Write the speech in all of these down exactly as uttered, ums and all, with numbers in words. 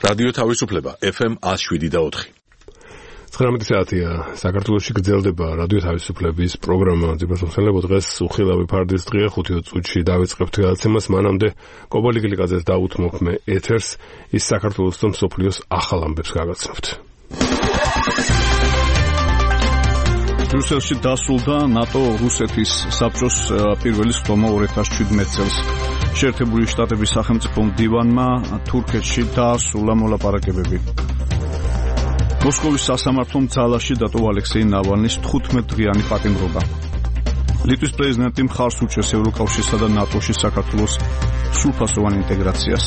რადიო თავისუფლება ეფ ემ one oh seven point four. ცხრამეტი საათია საქართველოში გრძელდება რადიო თავისუფლების პროგრამა. ძირფასმხელებო დღეს უხილავი ფარდის დღეა, ხუთი წუთში დავიწყებთ გადაცემას. მანამდე კობა ლიგლიკაძეს დაუთმობ მე ეთერს, ის საქართველოს და მსოფლიოს ახალ ამბებს გაგაცნობთ. ბრიუსელში დასრულდა ნატო რუსეთის საბჭოს პირველი სხდომა ორი ათას შვიდმეტ წელს. შეერთებული შტატების სახელმწიფო მდივანმა თურქეთში დაასრულა მოლაპარაკებები. მოსკოვის სასამართლომ ძალაში დატოვა ალექსეი ნავალნის თხუთმეტ-დღიანი პატიმრობა. ლიტვის პრეზიდენტი მხარს უჭერს ევროკავშირსა და ნატოში საქართველოს სრულფასოვან ინტეგრაციას.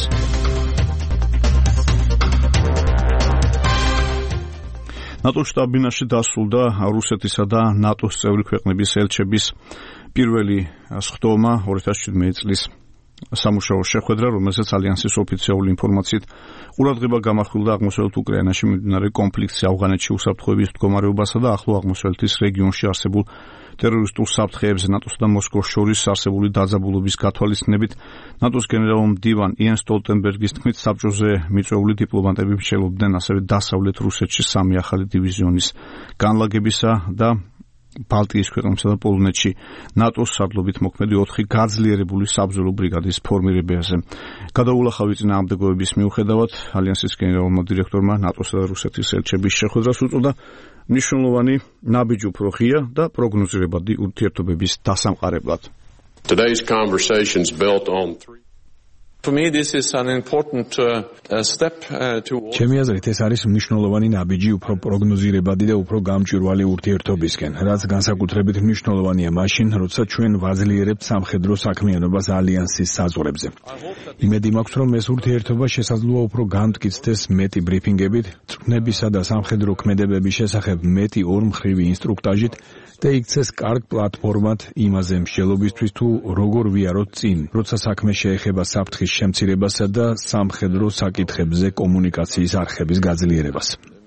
ნატოს შტაბ-ბინაში დასრულდა რუსეთისა და ნატოს წევრი ქვეყნების ელჩების პირველი სხდომა ორი ათას შვიდმეტ წლის სამუშაო შეხვედრა, რომელსაც ალიანსის ოფიციალური ინფორმაციით ყურადღება გამახვილდა აღმოსავლეთ უკრაინაში მიმდინარე კონფლიქტს, ავღანეთში უსაფრთხოების მდგომარეობასა და ახლო აღმოსავლეთის რეგიონში არსებულ ტერორისტულ საფრთხეებზე ნატოსა და მოსკოვს შორის არსებული დაძაბულობის გათვალისწინებით. ნატოს გენერალურ მდივან იენ სტოლტენბერგის თქმით, საბჭოზე მიწვეული დიპლომატები მსჯელობდნენ ასევე დასავლეთ რუსეთში სამი ახალი დივიზიონის განლაგებისა და ბალტიის ქვეყნებსა და პოლონეთში ნატოს სარდლობით მოქმედი ოთხი გაძლიერებული საბრძოლო ბრიგადის ფორმირებაზე. გადაულახავი წინააღმდეგობების მიუხედავად, ალიანსის გენერალურმა დირექტორმა ნატოსა და რუსეთის ელჩების შეხვედრას უწოდა მნიშვნელოვანი, ნაბიჯი უფრო ღია და პროგნოზირებადი ურთიერთობების დასამყარებლად. Today's conversations built on three For me, this is an important uh, step uh, towards... ჩემი აზრით ეს არის მნიშვნელოვანი ნაბიჯი უფრო პროგნოზირებადი და უფრო გამჭვირვალე ურთიერთობისკენ, რაც განსაკუთრებით მნიშვნელოვანია მაშინ, როცა ჩვენ ვაძლიერებთ სამხედრო საქმიანობას ალიანსის საზღვრებზე. იმედი მაქვს, რომ ეს ურთიერთობა შესაძლოა უფრო გამტკიცდეს მეტი ბრიფინგებით, წვრთნებისა და სამხედრო ქმედებების შესახებ მეტი ორმხრივი ინსტრუქტაჟით და იქცეს კარგ პლატფორმად იმაზე მსჯელობისთვის თუ როგორ ვიაროთ წინ, როცა საქმე შეეხება საფრთხის შემცირებასა და სამხედრო საკითხებზე კომუნიკაციის არხების გაძლიერებას.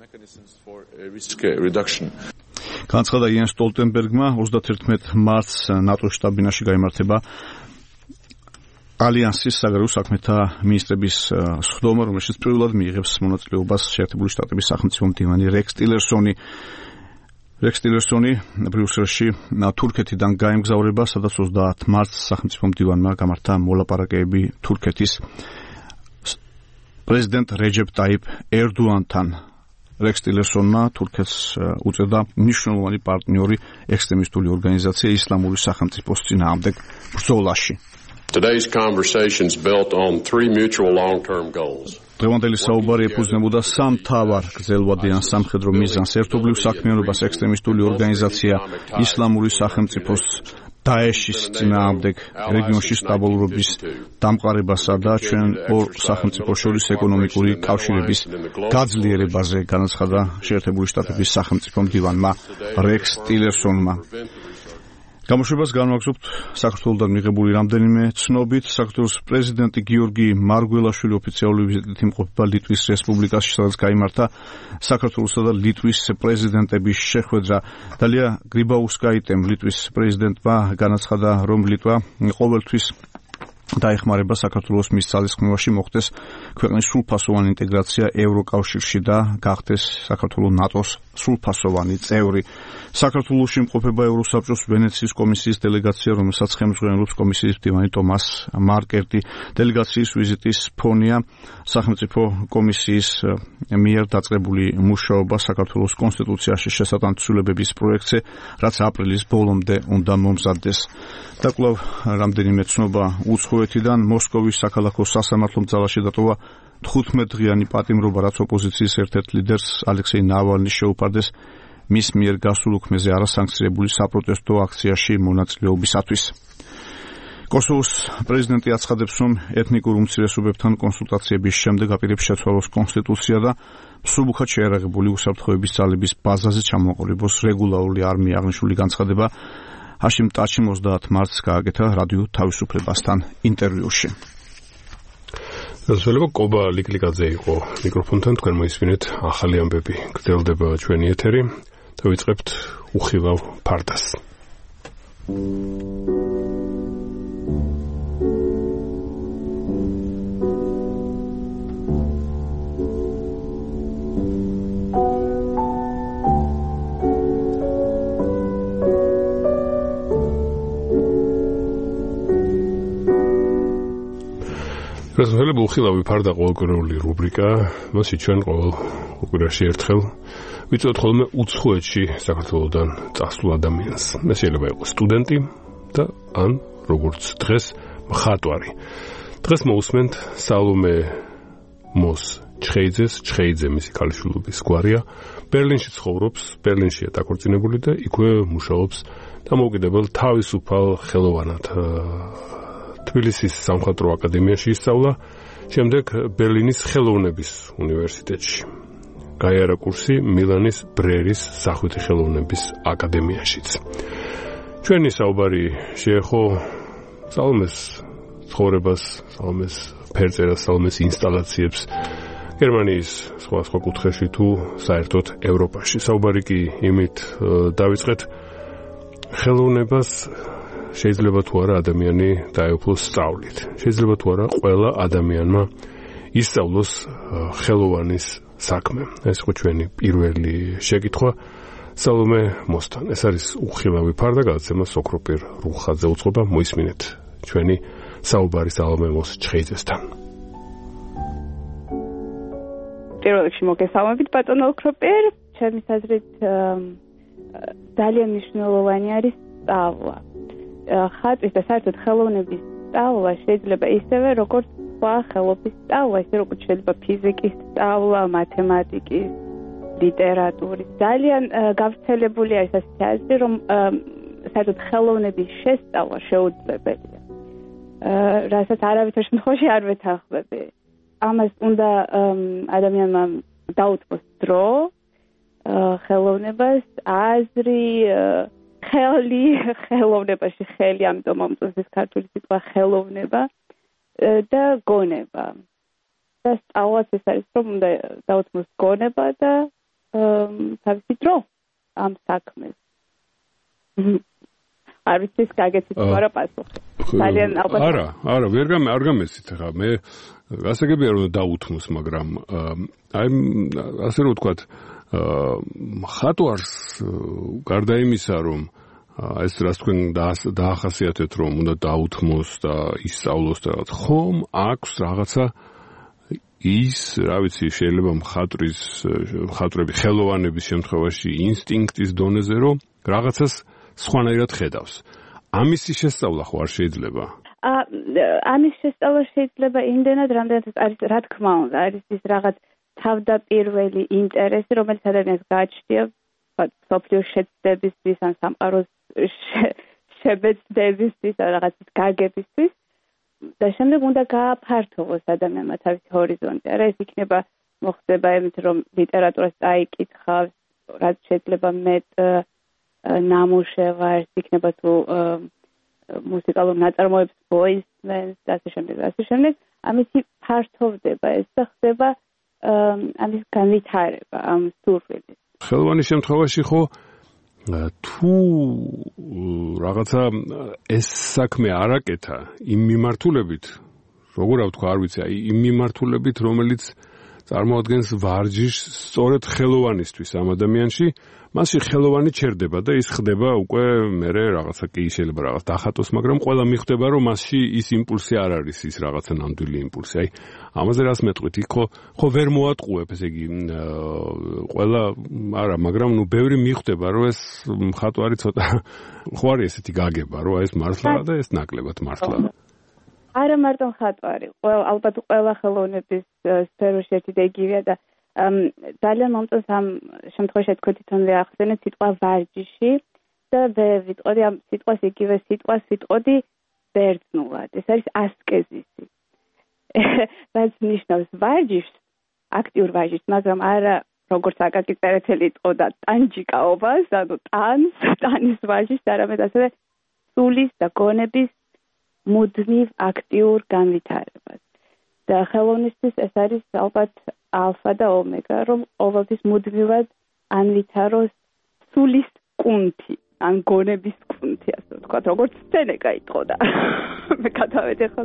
განცხადა იენ სტოლტენბერგმა ოცდაათი მარტს ნატოს შტაბ-ბინაში გაიმართება ალიანსის საგარეო საქმეთა მინისტრების სხდომა, რომელშიც პირველად მიიღებს მონაწილეობას შეერთებული შტატების სახელმწიფო მდივანი რექს ტილერსონი. რექს ტილერსონი ბრიუსელში თურქეთიდან გაემგზავრება, სადაც ოცდაათი მარტს სახელმწიფო მდივანმა გამართა მოლაპარაკებები თურქეთის პრეზიდენტ რეჯეპ ტაიპ ერდოანთან. რექს ტილერსონმა თურქეთს უწოდა მნიშვნელოვანი პარტნიორი ექსტრემისტული ორგანიზაცია ისლამური სახელმწიფოს წინააღმდეგ ბრძოლაში. Today's conversations built on three mutual long-term goals. დღევანდელი საუბარი ეფუძნებოდა სამ მთავარ გრძელვადიან სამხედრო მიზანს: ერთობლივ საქმიანობას ექსტრემისტული ორგანიზაცია ისლამური სახელმწიფოს დაეშის წინააღმდეგ რეგიონში სტაბილურობის დამყარებასა და ჩვენ ორ სახელმწიფოს შორის ეკონომიკური კავშირების გაძლიერებაზე, განაცხადა შეერთებული შტატების სახელმწიფო მდივანმა რექს ტილერსონმა. გამოშვებას განვაგრძობთ საქართველოსთან მიღებული რამდენიმე ცნობით. საქართველოს პრეზიდენტი გიორგი მარგველაშვილი ოფიციალური ვიზიტით იმყოფება ლიტვის რესპუბლიკაში, სადაც გაიმართა საქართველოსა და ლიტვის პრეზიდენტების შეხვედრა. დალია გრიბაუსკაიტემ ლიტვის პრეზიდენტმა განაცხადა, რომ ლიტვა ყოველთვის დაეხმარება საქართველოს მის ძალისხმევაში მოხდეს ქვეყნის სრულფასოვანი ინტეგრაცია ევროკავშირში და გახდეს საქართველოს ნატოს სრულფასოვანი წევრი. საქართველოში იმყოფება ევროსაბჭოს ვენეციის კომისიის დელეგაცია, რომელსაც ხელმძღვანელობს კომისიის მდივანი ტომას მარკერტი. დელეგაციის ვიზიტის ფონია სახელმწიფო კომისიის მიერ დაწყებული მუშაობა საქართველოს კონსტიტუციაში შესატანცულებების პროექტზე, რაც აპრილის ბოლომდე უნდა მომზადდეს. და კვლავ რამდენიმე ცნობა უცხოეთიდან. მოსკოვის საქალაქო სასამართლომ ძალაში დატოვა თხუთმეტ-დღიანი პატიმრობა, რაც ოპოზიციის ერთ-ერთ ლიდერს ალექსეი ნავალნის შეუპარდეს მის მიერ გასულ უქმეზე არასანქციონირებული საპროტესტო აქციაში მონაწილეობისათვის. კოსოვოს პრეზიდენტი აცხადებს, რომ ეთნიკურ უმცირესობებთან კონსულტაციების შემდეგ აპირებს შეცვალოს კონსტიტუცია და მსუბუქად შეიარაღებული უსაფრთხოების ძალების ბაზაზე ჩამოყალიბოს რეგულარული არმია. აღნიშნული განცხადება ჰაშიმ ტაჩიმ ოცდაათი მარტს გააკეთა რადიო თავისუფლებასთან ინტერვიუში. გასულება კობა ლიგლიკაძე იყო მიკროფონთან. თქვენ მოისმინეთ ახალი ამბები. გრძელდება ჩვენი ეთერი და ვიწყებთ უხილავ ფარდას. რასმელი ბუხილავი ფარდა ყოველკვირეული რუბრიკა, მასში ჩვენ ყოველ კვირაში ერთხელ ვიწვევთ ხოლმე უცხოეთში საქართველოსდან წასულ ადამიანს. ეს შეიძლება იყოს სტუდენტი და ან როგორც დღეს მხატვარი. დღეს მოусმენთ სალომე მოს ჩხეიძეს, ჩხეიძე მისი ქალიშვილობის გვარია. ბერლინში ცხოვრობს, ბერლინშია დაქორწინებული და იქვე მუშაობს დამოუკიდებელ თავისუფალ ხელოვანად. თბილისის სამხატვრო აკადემიაში ისწავლა, შემდეგ ბერლინის ხელოვნების უნივერსიტეტში. გაიარა კურსი მილანის ბრერის სახვითი ხელოვნების აკადემიაშიც. ჩვენი საუბარი შეეხო სალომეს ცხოვრებას, სალომეს ფერწერას, სალომეს ინსტალაციებს გერმანიის სხვა სხვა კუთხეში თუ საერთოდ ევროპაში. საუბარი კი იმით დავიწყეთ, ხელოვნებას შეიძლება თუ არა ადამიანი დაეუფლოს სწავლით. შეიძლება თუ არა ყველა ადამიანმა ისწავლოს ხელოვანის საქმე. ეს იყო ჩვენი პირველი შეკითხვა სალომე მოსთან. ეს არის უხილავი ფარდა, გადაცემა სოქროპირ რუხაძე უწყობა. მოისმინეთ ჩვენი საუბარი სალომე მოს ჩხეიძესთან. პირველ რიგში მოგესალმებით ბატონო ოქროპერ. ჩემის აზრით ძალიან მნიშვნელოვანი არის სწავლა. ხატვის და საერთოდ ხელოვნების სწავლა შეიძლება ისევე როგორც სხვა ხელობის სწავლა, ისე როგორც შეიძლება ფიზიკის სწავლა, მათემატიკის, ლიტერატურის. ძალიან გავრცელებული არის ასეთი აზრი, რომ საერთოდ ხელოვნების შესწავლა შეუძლებელია. რასაც არავითარ შემთხვევაში არ ვეთანხმები. ამას უნდა ადამიანმა დაუთმოს დრო, ხელოვნებას, აზრი, ხელი, ხელოვნებაში ხელი, ამიტომ მომწონს ეს ქართული სიტყვა ხელოვნება და გონება. და სწავლაც ეს არის, რომ უნდა დაუთმოს გონება და თავისი დრო ამ საქმეს. არ ვიცი, გაგეცით თუ არა პასუხი. ძალიან ალბათ. არა, არა, ვერ გამ არ გამეცით ხა. მე გასაგებია რომ დაუთმოს, მაგრამ აი ასე რომ ვთქვათ, მხატვარს გარდა იმისა, რომ ეს რაც თქვენ დაახასიათეთ, რომ უნდა დაუთმოს და ისწავლოს და რაღაც, ხომ აქვს რაღაცა ის, რა ვიცი, შეიძლება მხატვრის მხატვრები ხელოვანების შემთხვევაში ინსტინქტის დონეზე, რომ რაღაცას სხვანაირად ხედავს. ამისი შესწავლა ხო არ შეიძლება? ამის შესწავლა შეიძლება იმდენად, რამდენად არის, რა თქმა უნდა, არის ის რაღაც თავდაპირველი ინტერესი, რომელიც ადამიანს გააჩნია სოფლიოს შეცდებისთვის ან სამყაროს შებეცდებისთვის ან რაღაცის გაგებისთვის და შემდეგ უნდა გააფართოვოს ადამიანმა თავისი ჰორიზონტი. არა, ეს იქნება მოხდება იმით, რომ ლიტერატურას წაიკითხავს, რაც შეიძლება მეტ ნამუშევარს, იქნება თუ მუსიკალურ ნაწარმოებს მოისმენს და ასე შემდეგ, ასე შემდეგ. ამისი ფართოვდება ეს და ხდება ამის განვითარება ამ სურვილის. ხელოვანის შემთხვევაში ხო თუ რაღაცა ეს საქმე არაკეთა იმ მიმართულებით, როგორ ავთქვა, არ ვიცი, აი იმ მიმართულებით, რომელიც წარმოადგენს ვარჯიშს სწორედ ხელოვანისთვის ამ ადამიანში, მასში ხელოვანი ჩერდება და ის ხდება უკვე მერე რაღაცა კი შეიძლება რაღაც დახატოს, მაგრამ ყველა მიხვდება, რომ მასში ის იმპულსი არ არის, ის რაღაცა ნამდვილი იმპულსი. აი ამაზე რას მეტყვით? იქ ხო ხო ვერ მოატყუებ, ესე იგი ყველა არა, მაგრამ ნუ ბევრი მიხვდება, რომ ეს მხატვარი ცოტა ხო არის ესეთი გაგება, რომ ეს მართლა და ეს ნაკლებად მართლა. არა მარტო მხატვარი, ყველა ალბათ ყველა ხელოვნების სფეროში ერთი და იგივეა და ძალიან მომწონს ამ შემთხვევაში თქვენ თვითონვე ახსენეთ სიტყვა ვარჯიში და ვიტყოდი ამ სიტყვას იგივე სიტყვას ვიტყოდი ბერძნულად. ეს არის ასკეზისი. რაც ნიშნავს ვარჯიშს, აქტიურ ვარჯიშს, მაგრამ არა როგორც აკაკი წერეთელი იტყოდა ტანჯიკაობას, ანუ ტანს, ტანის ვარჯიშს, არამედ ასევე სულის და გონების მუდმივ აქტიურ განვითარებას. და ხელოვნისთვის ეს არის ალბათ ალფა და ომეგა, რომ ყოველთვის მუდმივად ანვითაროს სულის კუნთი, ან გონების კუნთი, ასე ვთქვათ, როგორც სენეკა იტყოდა. მე გადავედი ხა.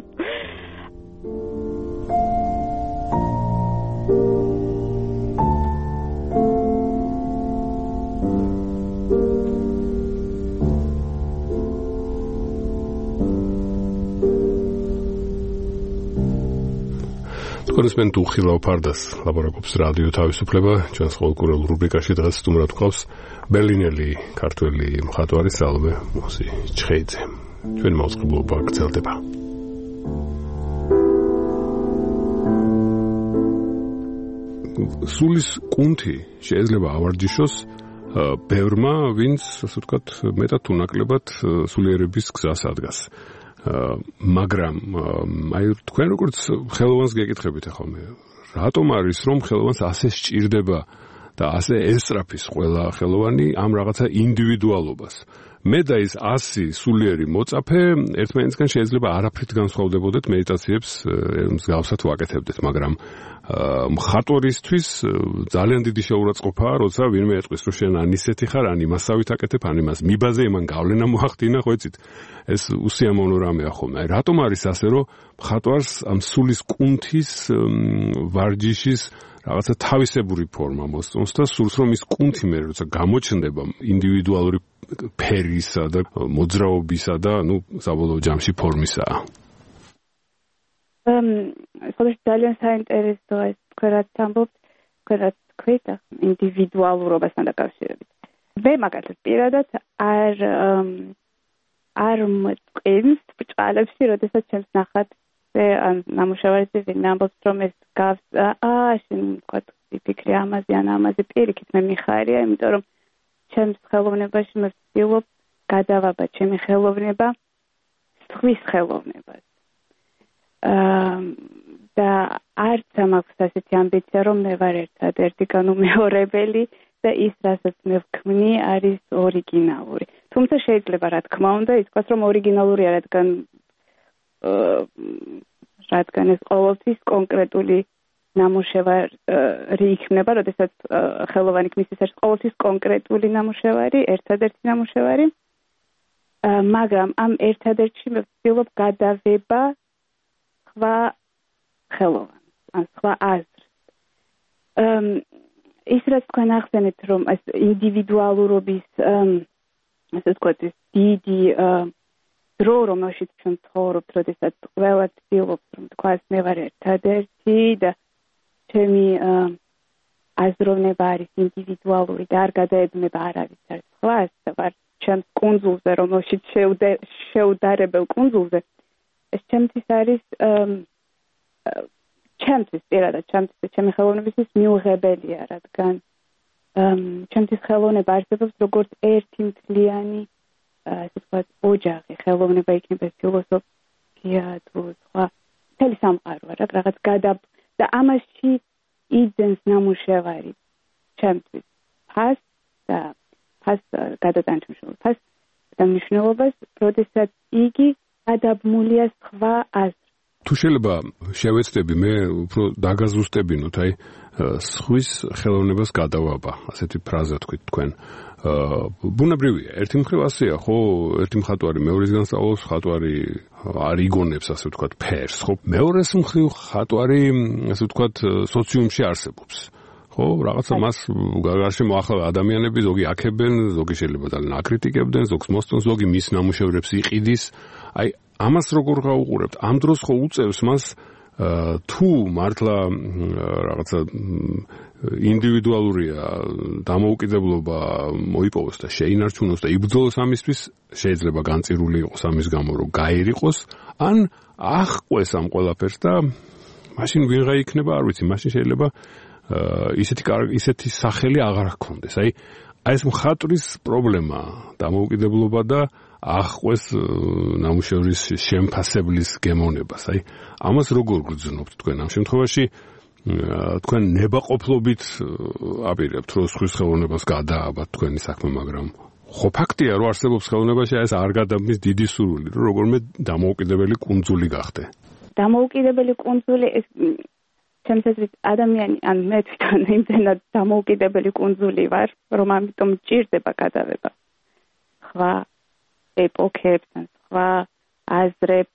კონსმენ დუხილავ ფარდას ლაბორატორიის რადიო თავისუფლება ჩვენს ყოველკვირეულ რუბრიკაში დღეს სტუმრად გვყავს ბერლინელი ქართველი მხატვარი სალომე მოსიჩხეიძე. ჩვენ მოსყიდულობა გრძელდება. სულის კუნთი შეიძლება ავარჯიშოს ბევრმა, ვინც ასე ვთქვათ, მეტად თუ ნაკლებად სულიერების გზას ადგას. მაგრამ აი თქვენ როგორც ხელოვანს გეკითხებით ახლა რატომ არის რომ ხელოვანს ასე სჭირდება და ასე ესწრაფის ყველა ხელოვანი ამ რაღაცა ინდივიდუალობას. მე და ის ასი სულიერი მოწაფე ერთმანეთისგან შეიძლება არაფრით განსხვავდებოდეთ მედიტაციებს მსგავსად ვაკეთებდეთ, მაგრამ მხატვარისთვის ძალიან დიდი შეურაცხყოფაა, როცა ვინმე ეტყვის, რომ შენ ან ისეთი ხარ, ან იმასავით აკეთებ, ან იმას მიბაზე, იმან გავლენა მოახდინა, ხო იცით? ეს უსიამოვნო რამეა ხოლმე. აი რატომ არის ასე, რომ მხატვარს ამ სულის კუნთის ვარჯიშის რაღაცა თავისებური ფორმა მოსწონს და სულს რომ ის კუნთი მე როცა გამოჩნდება ინდივიდუალური ფერისა და მოძრაობისა და ნუ საბოლოო ჯამში ფორმისაა. Um, ხოდეში ძალიან საინტერესოა ეს თქვენაც ამბობთ, თქვენაც თქვით ინდივიდუალურობასთან დაკავშირებით. მე მაგალითად პირადად არ არ მწყინს ბჭყალებში, როდესაც ჩემს ნახატზე ან ნამუშევარზე ვინმე ამბობს, რომ ეს გავს, აა, შენ თქვა ფიქრი ამაზე ან ამაზე, პირიქით მე მიხარია, იმიტომ რომ ჩემს ხელოვნებაში მე ვცდილობ გადავაბა ჩემი ხელოვნება სხვის ხელოვნებას. და არც მაქვს ასეთი ამბიცია, რომ მე ვარ ერთადერთი განუმეორებელი და ის, რასაც მე ვქმნი, არის ორიგინალური. თუმცა შეიძლება, რა თქმა უნდა, ითქვას, რომ ორიგინალურია, რადგან რადგან ეს ყოველთვის კონკრეტული ნამუშევარი იქნება, როდესაც ხელოვანი ქმნის, ეს არის ყოველთვის კონკრეტული ნამუშევარი, ერთადერთი ნამუშევარი. მაგრამ ამ ერთადერთში მე ვცდილობ გადავება სხვა ხელოვანს, ან სხვა აზრს. ის რაც თქვენ ახსენეთ, რომ ეს ინდივიდუალურობის ასე ვთქვათ, ეს დიდი დრო, რომელშიც ჩვენ ცხოვრობთ, როდესაც ყველა ცდილობს, რომ თქვას მე ვარ ერთადერთი და ჩემი აზროვნება არის ინდივიდუალური და არ გადაეძნება არავის არც სხვას და ვარ ჩემს კუნძულზე, რომელშიც შეუდარებელ კუნძულზე. ეს ჩემთვის არის ჩემთვის პირადად ჩემთვის ჩემი ხელოვნებისთვის მიუღებელია, რადგან ჩემთვის ხელოვნება არსებობს როგორც ერთი მთლიანი ასე ვთქვათ ოჯახი, ხელოვნება იქნება ფილოსოფია თუ სხვა მთელი სამყარო, რა რაღაც გადა და ამაში იძენს ნამუშევარი ჩემთვის ფას და ფას გადატანჩმშრომლ ფას და მნიშვნელობას, როდესაც იგი გადაბმულია სხვა აზრ. თუ შეიძლება შევეცდები მე უფრო დაგაზუსტებინოთ, აი სხვის ხელოვნებას გადავაბა, ასეთი ფრაზა თქვით თქვენ. ბუნებრივია, ერთი მხრივ ასეა, ხო, ერთი მხატვარი მეორეს განსწავლობს, მხატვარი არ იგონებს, ასე ვთქვათ, ფერს, ხო? მეორეს მხრივ მხატვარი, ასე ვთქვათ, სოციუმში არსებობს. ხო, რაღაცა მას გარშემო ახლა ადამიანები ზოგი აქებენ, ზოგი შეიძლება ძალიან აკრიტიკებდნენ, ზოგს მოსწონს, ზოგი მის ნამუშევრებს იყიდის. აი ამას როგორ გავუყურებთ? ამ დროს ხო უწევს მას თუ მართლა რაღაცა ინდივიდუალურია დამოუკიდებლობა მოიპოვოს და შეინარჩუნოს და იბრძოლოს ამისთვის, შეიძლება განწირული იყოს ამის გამო, რომ გაერიყოს, ან აღყვეს ამ ყველაფერს და მაშინ ვიღა იქნება, არ ვიცი, მაშინ შეიძლება ისეთი ისეთი სახელი აღარ ჰქონდეს. აი აი ეს მხატვრის პრობლემა, დამოუკიდებლობა და აღყვეს ნამუშევრის შემფასებლის გემოვნებას. აი ამას როგორ გრძნობთ თქვენ ამ შემთხვევაში? თქვენ ნებაყოფლობით აპირებთ, რომ სხვის ხელოვნებას გადააბათ თქვენი საქმე, მაგრამ ხო ფაქტია, რომ არსებობს ხელოვნებაში ეს არ გადაბმის დიდი სურვილი, რომ როგორმე დამოუკიდებელი კუნძული გახდე. დამოუკიდებელი კუნძული ეს ჩემთვის ადამიანი, ან მე თვითონ იმდენად დამოუკიდებელი კუნძული ვარ, რომ ამიტომ ჭირდება გადავება სხვა ეპოქებს, ან სხვა აზრებს,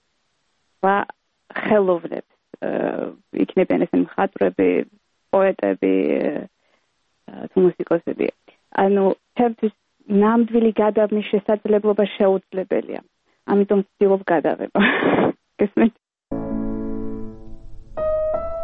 სხვა ხელოვნებს. იქნებიან ესენ მხატვრები, პოეტები, თუ მუსიკოსები. ანუ ჩემთვის ნამდვილი გადაბმის შესაძლებლობა შეუძლებელია. ამიტომ ვცდილობ გადავება. გესმით?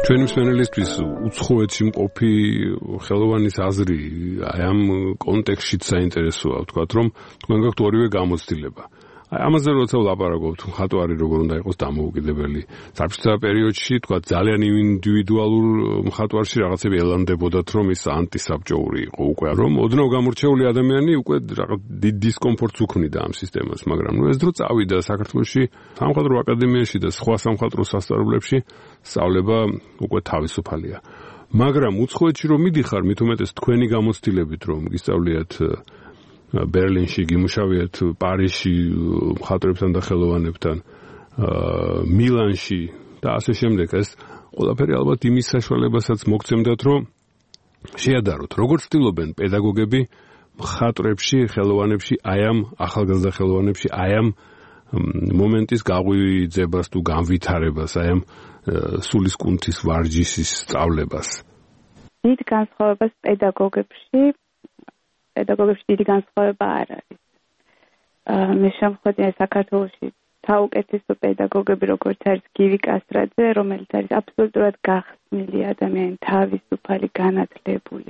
ჩვენი მსმენელისთვის უცხოეთში მყოფი ხელოვანის აზრი აი ამ კონტექსტშიც საინტერესოა, ვთქვათ, რომ თქვენ გაქვთ ორივე გამოცდილება. აი ამაზე როცა ვლაპარაკობთ, მხატვარი როგორ უნდა იყოს დამოუკიდებელი. საბჭოთა პერიოდში, ვთქვათ, ძალიან ინდივიდუალურ მხატვარში რაღაცები ელანდებოდათ, რომ ის ანტისაბჭოური იყო უკვე, რომ ოდნავ გამორჩეული ადამიანი უკვე რაღაც დიდ დისკომფორტს უქმნიდა ამ სისტემას, მაგრამ ნუ ეს დრო წავიდა საქართველოში სამხატვრო აკადემიაში და სხვა სამხატვრო სასწავლებლებში სწავლება უკვე თავისუფალია. მაგრამ უცხოეთში რომ მიდიხარ, მით უმეტეს თქვენი გამოცდილებით რომ გისწავლიათ ბერლინში, გიმუშავიათ პარიზში მხატვრებთან და ხელოვანებთან, მილანში და ასე შემდეგ, ეს ყველაფერი ალბათ იმის საშუალებასაც მოგცემდათ, რომ შეადაროთ, როგორ ცდილობენ პედაგოგები მხატვრებში, ხელოვანებში, აი ამ ახალგაზრდა ხელოვანებში, აი ამ მომენტის გაღვიძებას თუ განვითარებას, აი ამ სულის კუნთის ვარჯიშის სწავლებას. დიდ განსხვავებას პედაგოგებში პედაგოგებში დიდი განსხვავება არ არის. მე შემოხვედია საქართველოში საუკეთესო პედაგოგები, როგორც არის გივი კასტრაძე, რომელიც არის აბსოლუტურად გახსნილი ადამიანი, თავისუფალი, განათლებული,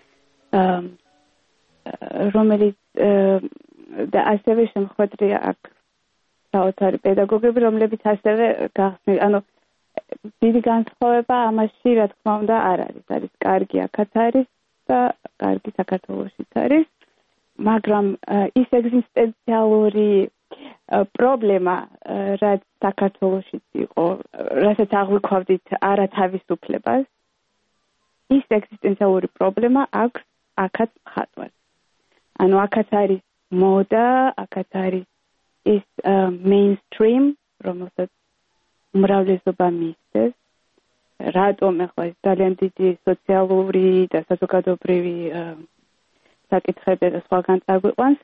რომელიც და ასევე შემოხვედრია აქ საოცარი პედაგოგები, რომლებიც ასევე გახსნილი, ანუ დიდი განსხვავება ამაში, რა თქმა უნდა, არ არის. არის კარგი აქაც არის და კარგი საქართველოშიც არის, მაგრამ ის ეგზისტენციალური პრობლემა, რაც საქართველოშიც იყო, რასაც აღვიქვავდით არათავისუფლებას, ის ეგზისტენციალური პრობლემა აქვს აქაც მხატვარს. ანუ აქაც არის მოდა, აქაც არის ის mainstream, რომელსაც უმრავლესობა მისდევს. რატომ ახლა ეს ძალიან დიდი სოციალური და საზოგადოებრივი საკითხები და სხვაგან წაგვიყვანს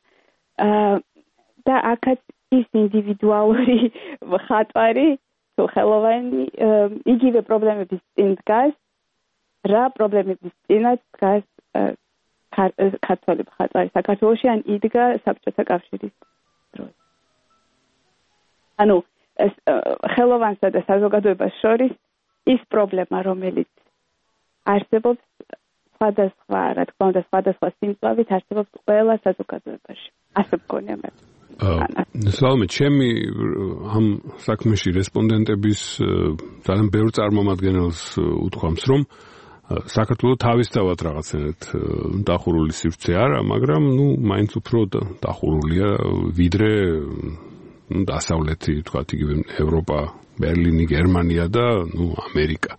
და აქაც ის ინდივიდუალური მხატვარი თუ ხელოვანი იგივე პრობლემების წინ დგას, რა პრობლემების წინაც დგას ქართველი მხატვარი საქართველოში ან იდგა საბჭოთა კავშირის დროს. ანუ ხელოვანსა და საზოგადოებას შორის ის პრობლემა, რომელიც არსებობს სხვადასხვა, რა თქმა უნდა, სხვადასხვა სიმძლავრით არსებობს ყველა საზოგადოებაში. ასე მგონია მე. სალმე, ჩემი ამ საქმეში რესპონდენტების ძალიან ბევრ წარმომადგენელს უთქვამს, რომ საქართველოს თავისთავად რაღაცნაირად დახურული სივრცე არა, მაგრამ ნუ მაინც უფრო დახურულია ვიდრე ну დასავლეთი, თქვათ, იგივე ევროპა, ბერლინი, გერმანია და ну ამერიკა.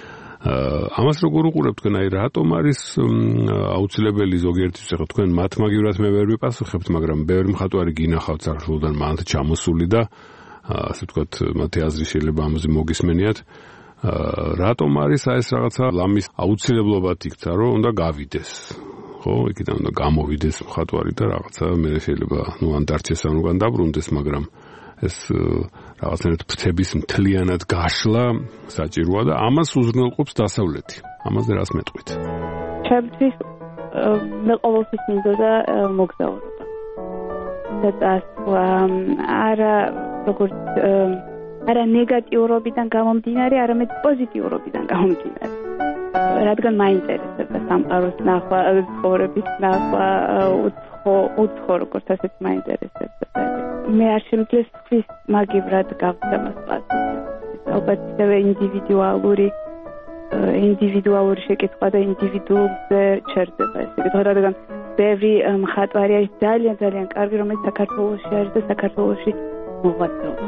ამას როგორ უყურებთ თქვენ, აი რატომ არის აუცილებელი ზოგიერთის, ახლა თქვენ მათ მაგივრად მე ვერ მიპასუხებთ, მაგრამ ბევრი მხატვარი გინახავთ საქართველოდან მანდ ჩამოსული და ასე ვთქვათ, მათი აზრი შეიძლება ამაზე მოგისმენიათ. რატომ არის აი ეს რაღაცა ლამის აუცილებლობად იქცა, რომ უნდა გავიდეს. ხო, იქიდან უნდა გამოვიდეს მხატვარი და რაღაცა მე შეიძლება ნუ ან დარჩეს ან უკან დაბრუნდეს, მაგრამ ეს რაღაცნაირად ფრთების მთლიანად გაშლა საჭიროა და ამას უზრუნველყოფს დასავლეთი. ამაზე რას მეტყვით? ჩემთვის მე ყოველთვის მინდოდა მოგზაურობა. და დასვლა არა როგორც არა ნეგატიურობიდან გამომდინარე, არამედ პოზიტიურობიდან გამომდინარე. რადგან მაინტერესებდა სამყაროს ნახვა, ცხოვრების ნახვა, უცხო, უცხო როგორც ასეც მაინტერესებდა. მე არ შემიძლია ხვის მაგივრად გავწამას პასუხი. ალბათ ისევე ინდივიდუალური ინდივიდუალური შეკითხვა და ინდივიდუალზე ჩერდება ესე. რადგან ბევრი მხატვარი არის ძალიან ძალიან კარგი, რომელიც საქართველოში არის და საქართველოში მოღვაწეობს.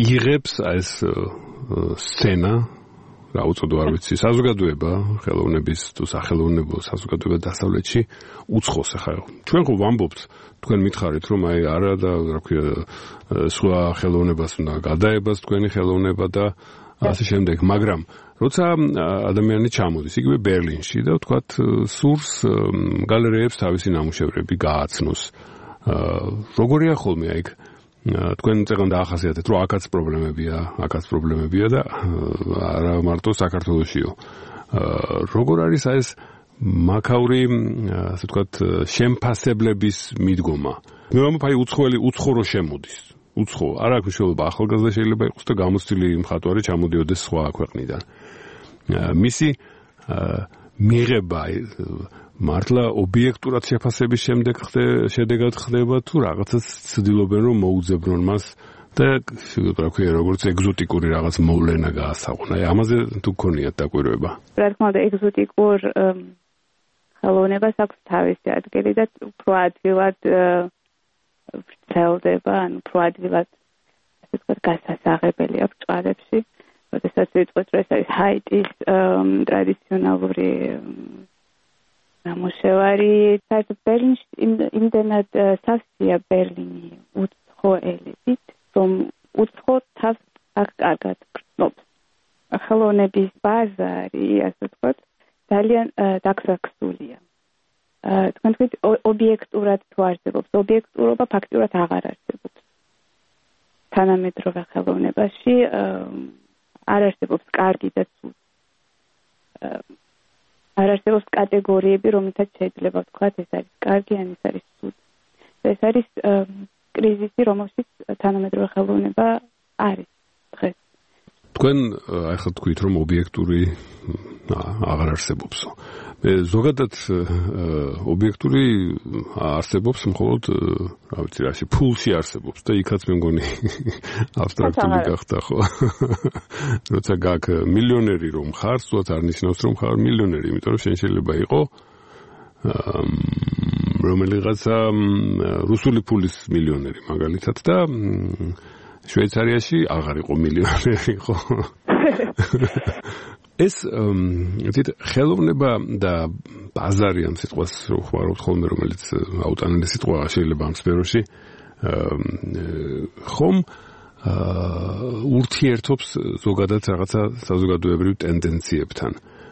იღებს ეს სცენა რა უწოდო არ ვიცი საზოგადოება ხელოვნების თუ სახელოვნებო საზოგადოება დასავლეთში უცხოს ახლა ჩვენ ხო ვამბობთ თქვენ მითხარით რომ აი არა და რა ქვია სხვა ხელოვნებას უნდა გადაებას თქვენი ხელოვნება და ასე შემდეგ მაგრამ როცა ადამიანი ჩამოდის იგივე ბერლინში და ვთქვათ სურს გალერეებს თავისი ნამუშევრები გააცნოს როგორია ხოლმე აი თქვენ წეგან დაახასიათეთ რომ აქაც პრობლემებია აქაც პრობლემებია და არა მარტო საქართველოშიო როგორ არის ეს მაქაური ასე ვთქვათ შემფასებლების მიდგომა მე ვამბობ აი უცხოელი უცხო რო შემოდის უცხო არ აქვს მნიშვნელობა ახალგაზრდა შეიძლება იყოს და გამოცდილი მხატვარი ჩამოდიოდეს სხვა ქვეყნიდან მისი მიღება მართლა ობიექტურად შეფასების შემდეგ შედეგად ხდება თუ რაღაცას ცდილობენ რომ მოუძებნონ მას და რა ქვია როგორც ეგზოტიკური რაღაც მოვლენა გაასაღონ აი ამაზე თუ გქონიათ დაკვირვება რა თქმა უნდა ეგზოტიკურ ხელოვნებას აქვს თავისი ადგილი და უფრო ადვილად ვრცელდება ან უფრო ადვილად ასე ვთქვათ გასასაღებელი აქვს წყარებში როდესაც ვიტყვით რომ ეს არის ჰაიტის ტრადიციონალური ნამუშევარი საერთოდ ბერლინში იმდენად სავსეა ბერლინი უცხოელებით რომ უცხო თავს აქ კარგად გრძნობს ხელოვნების ბაზარი ასე ვთქვათ ძალიან დაქცეულია თქვენ თქვით ობიექტურად თუ არსებობს ობიექტურობა ფაქტურად აღარ არსებობს თანამედროვე ხელოვნებაში არ არსებობს კარგი და ცუდი არ არსებობს კატეგორიები რომელთაც შეიძლება ვთქვათ ეს არის კარგი ან ეს არის ცუდი ეს არის კრიზისი რომელშიც თანამედროვე ხელოვნება არის დღეს თქვენ ახლა თქვით რომ ობიექტური აღარ არსებობსო მე ზოგადად ობიექტური არსებობს მხოლოდ რა ვიცი რაში ფულში არსებობს და იქაც მე მგონი აბსტრაქტული გახდა ხო როცა გაქვს მილიონერი რომ ხარ სწორად არ ნიშნავს რომ ხარ მილიონერი იმიტომ რომ შენ შეიძლება იყო რომელიღაცა რუსული ფულის მილიონერი მაგალითად და შვეიცარიაში აღარ იყო მილიონერი ხო ეს იცით ხელოვნება და ბაზარი ამ სიტყვას რო ხმარობთ ხოლმე რომელიც აუტანელი სიტყვაა შეიძლება ამ სფეროში ხომ ურთიერთობს ზოგადად რაღაცა საზოგადოებრივ ტენდენციებთან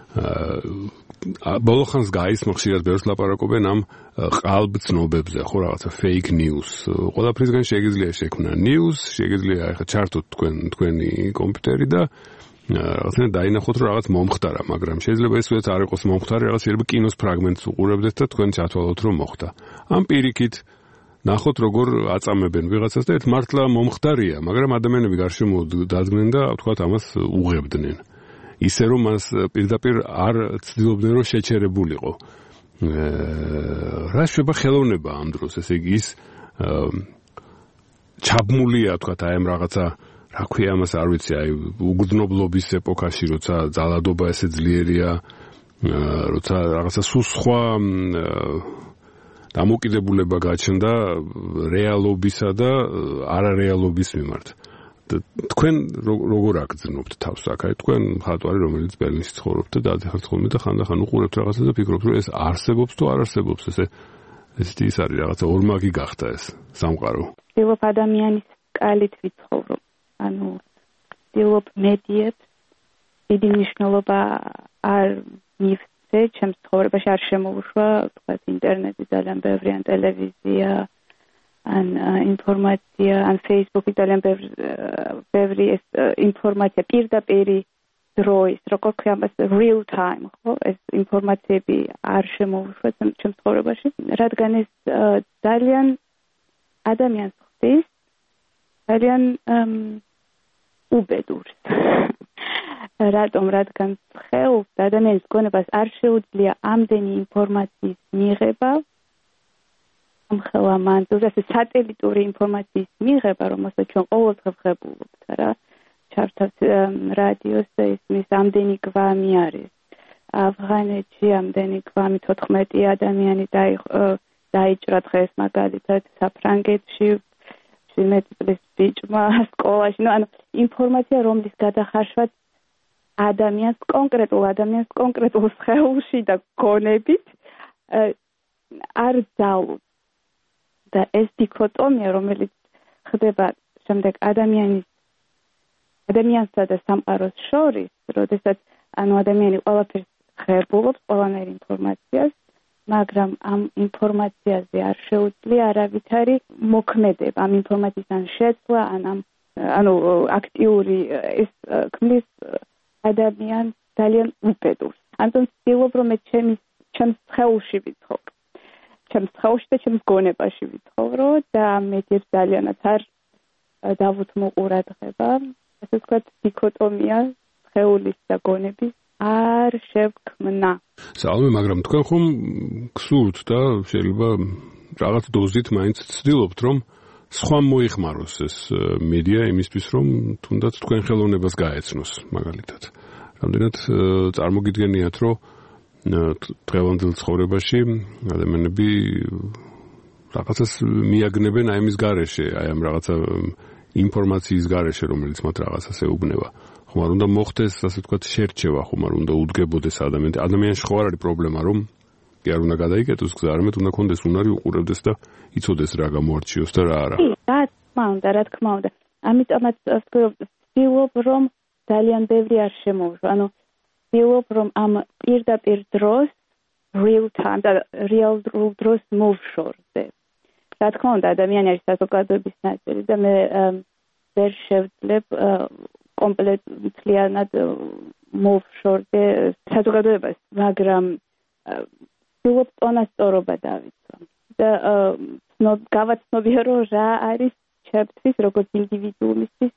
ბოლო ხანს გაისმო ხშირად ბევრს ლაპარაკობენ ამ ყალბცნობებზე ხო რაღაცა fake news ყველაფრისგან შეგიძლია შექმნა news შეგიძლია ახლა ჩართოთ თქვენ თქვენი კომპიუტერი და რაღაცა დაინახოთ რომ რაღაც მომხდარა მაგრამ შეიძლება ეს ვეც არ იყოს მომხდარი რაღაც შეიძლება კინოს ფრაგმენტს უყურებდეთ და თქვენ ჩათვალოთ რომ მოხდა ამ პირიქით ნახოთ როგორ აწამებენ ვიღაცას და ერთ მართლა მომხდარია მაგრამ ადამიანები გარშემო დადგნენ და თქვათ ამას უღებდნენ ისე რომ მას პირდაპირ არ ცდილობდნენ რომ შეჩერებულიყო რა შეება ხელოვნება ამ დროს ესე იგი ის ჩაბმულია თქვათ აი ამ რაღაცა რა ქვია ამას არ ვიცი აი უგრძნობლობის ეპოქაში როცა ძალადობა ესე ძლიერია როცა რაღაცა სულ სხვა დამოკიდებულება გაჩნდა რეალობისა და არარეალობის მიმართ თქვენ როგორ აგრძნობთ თავს აქ აი თქვენ მხატვარი რომელიც ბერლინში ცხოვრობთ და დადიხართ ხოლმე და ხანდახან უყურებთ რაღაცას და ფიქრობთ რომ ეს არსებობს თუ არ არსებობს ესე ესეთი ის არის რაღაცა ორმაგი გახდა ეს სამყარო ვცდილობ ადამიანის კალით ვიცხოვრობ ანუ ვცდილობ მედიებს დიდი მნიშვნელობა არ მივცე ჩემს ცხოვრებაში არ შემოუშვა თქვა ინტერნეტი ძალიან ბევრი ან ტელევიზია ან ინფორმაცია ან Facebook-ი ძალიან ბევრი ეს ინფორმაცია პირდაპირი დროის როგორ ქვია მას real time ხო ეს ინფორმაციები არ შემოუშვა ჩემს ცხოვრებაში რადგან ეს ძალიან ადამიანს ხდის ძალიან უბედურს რატომ რადგან ხელს ადამიანის გონებას არ შეუძლია ამდენი ინფორმაციის მიღება ხელა მანძილზე ეს სატელიტური ინფორმაციის მიღება რომელსაც ჩვენ ყოველდღე ვღებულობთ რა ჩართავს რადიოს და ისმის ამდენი გვამი არის ავღანეთში ამდენი გვამი თოთხმეტი ადამიანი დაიჭრა დღეს მაგალითად საფრანგეთში შვიდმეტი წლის ბიჭმა სკოლაში, ну, ანუ ინფორმაცია რომლის გადახარშვაც ადამიანს კონკრეტულ ადამიანს კონკრეტულ სხეულში და გონებით არ ძალუძ და ეს დიქოტომია, რომელიც ხდება შემდეგ ადამიანის ადამიანსა და სამყაროს შორის, როდესაც ანუ ადამიანი ყველაფერს ხერბულობს, ყველანაირ ინფორმაციას, მაგრამ ამ ინფორმაციაზე არ შეუძლია არავითარი მოქმედება, ამ ინფორმაციის ან შეცვლა, ან ამ ანუ აქტიური ეს ქმნის ადამიანს ძალიან უბედურს. ამიტომ ვცდილობ, რომ მე ჩემის ჩემს სხეულში ვიცხოვრო. ჩემს სხეულში და ჩემს გონებაში ვიცხოვრო და მედიებს ძალიანაც არ დავუთმო ყურადღება. ასე ვთქვათ, დიქოტომია სხეულის და გონების არ შევქმნა. სალმე, მაგრამ თქვენ ხომ გსურთ და შეიძლება რაღაც დოზით მაინც ცდილობთ, რომ სხვა მოიხმაროს ეს მედია იმისთვის, რომ თუნდაც თქვენ ხელოვნებას გაეცნოს, მაგალითად. რამდენად წარმოგიდგენიათ, რომ დღევანდელ ცხოვრებაში ადამიანები რაღაცას მიაგნებენ აი ამის გარეშე, აი ამ რაღაცა ინფორმაციის გარეშე, რომელიც მათ რაღაცას ეუბნება. ხომ არ უნდა მოხდეს, ასე ვთქვათ, შერჩევა, ხომ არ უნდა უდგებოდეს ადამიანი. ადამიანში ხო არ არის პრობლემა, რომ კი არ უნდა გადაიკეტოს გზა, არამედ უნდა კონდეს უნარი უყურებდეს და იცოდეს რა გამოარჩიოს და რა არა. რა თქმა უნდა, რა თქმა უნდა. ამიტომაც ვცდილობ, რომ ძალიან ბევრი არ შემოვშვა. ანუ ვცდილობ, რომ ამ პირდაპირ დროს real time და real დროს მოვშორდე. რა თქმა უნდა, ადამიანი არის საზოგადოების ნაწილი და მე ვერ შევძლებ კომპლეტლიანად მოვშორდე საზოგადოებას, მაგრამ ვცდილობ წონასწორობა დავიცვამ და გავაცნობია, რომ რა არის ჩემთვის როგორც ინდივიდუუმისთვის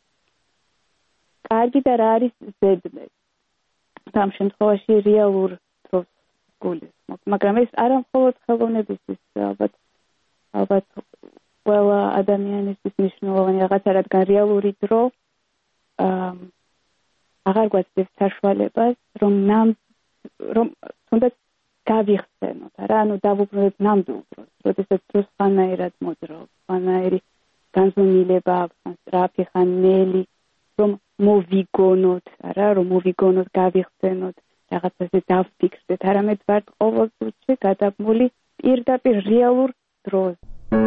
კარგი და რა არის ზედმეტი. ამ შემთხვევაში რეალურ დროს გულისხმობ, მაგრამ ეს არა მხოლოდ ხელოვნებისთვის, ალბათ ალბათ ყველა ადამიანისთვის მნიშვნელოვანი რაღაცა, რადგან რეალური დრო აღარ გვაძლევს საშუალებას, რომ ნამ რომ თუნდაც გავიხსენოთ, რა, ანუ დავუბრუნდეთ ნამდვილ დროს, როდესაც დროს ხანაერად მოძრაობს, ხანაერი განზომილება აქვს, სწრაფი ხანელი, რომ მოვიგონოთ, რა, რომ მოვიგონოთ, გავიხსენოთ, რაღაცაზე დავფიქრდეთ, არამედ ვართ ყოველ წუთში გადაგმული პირდაპირ რეალურ დროს.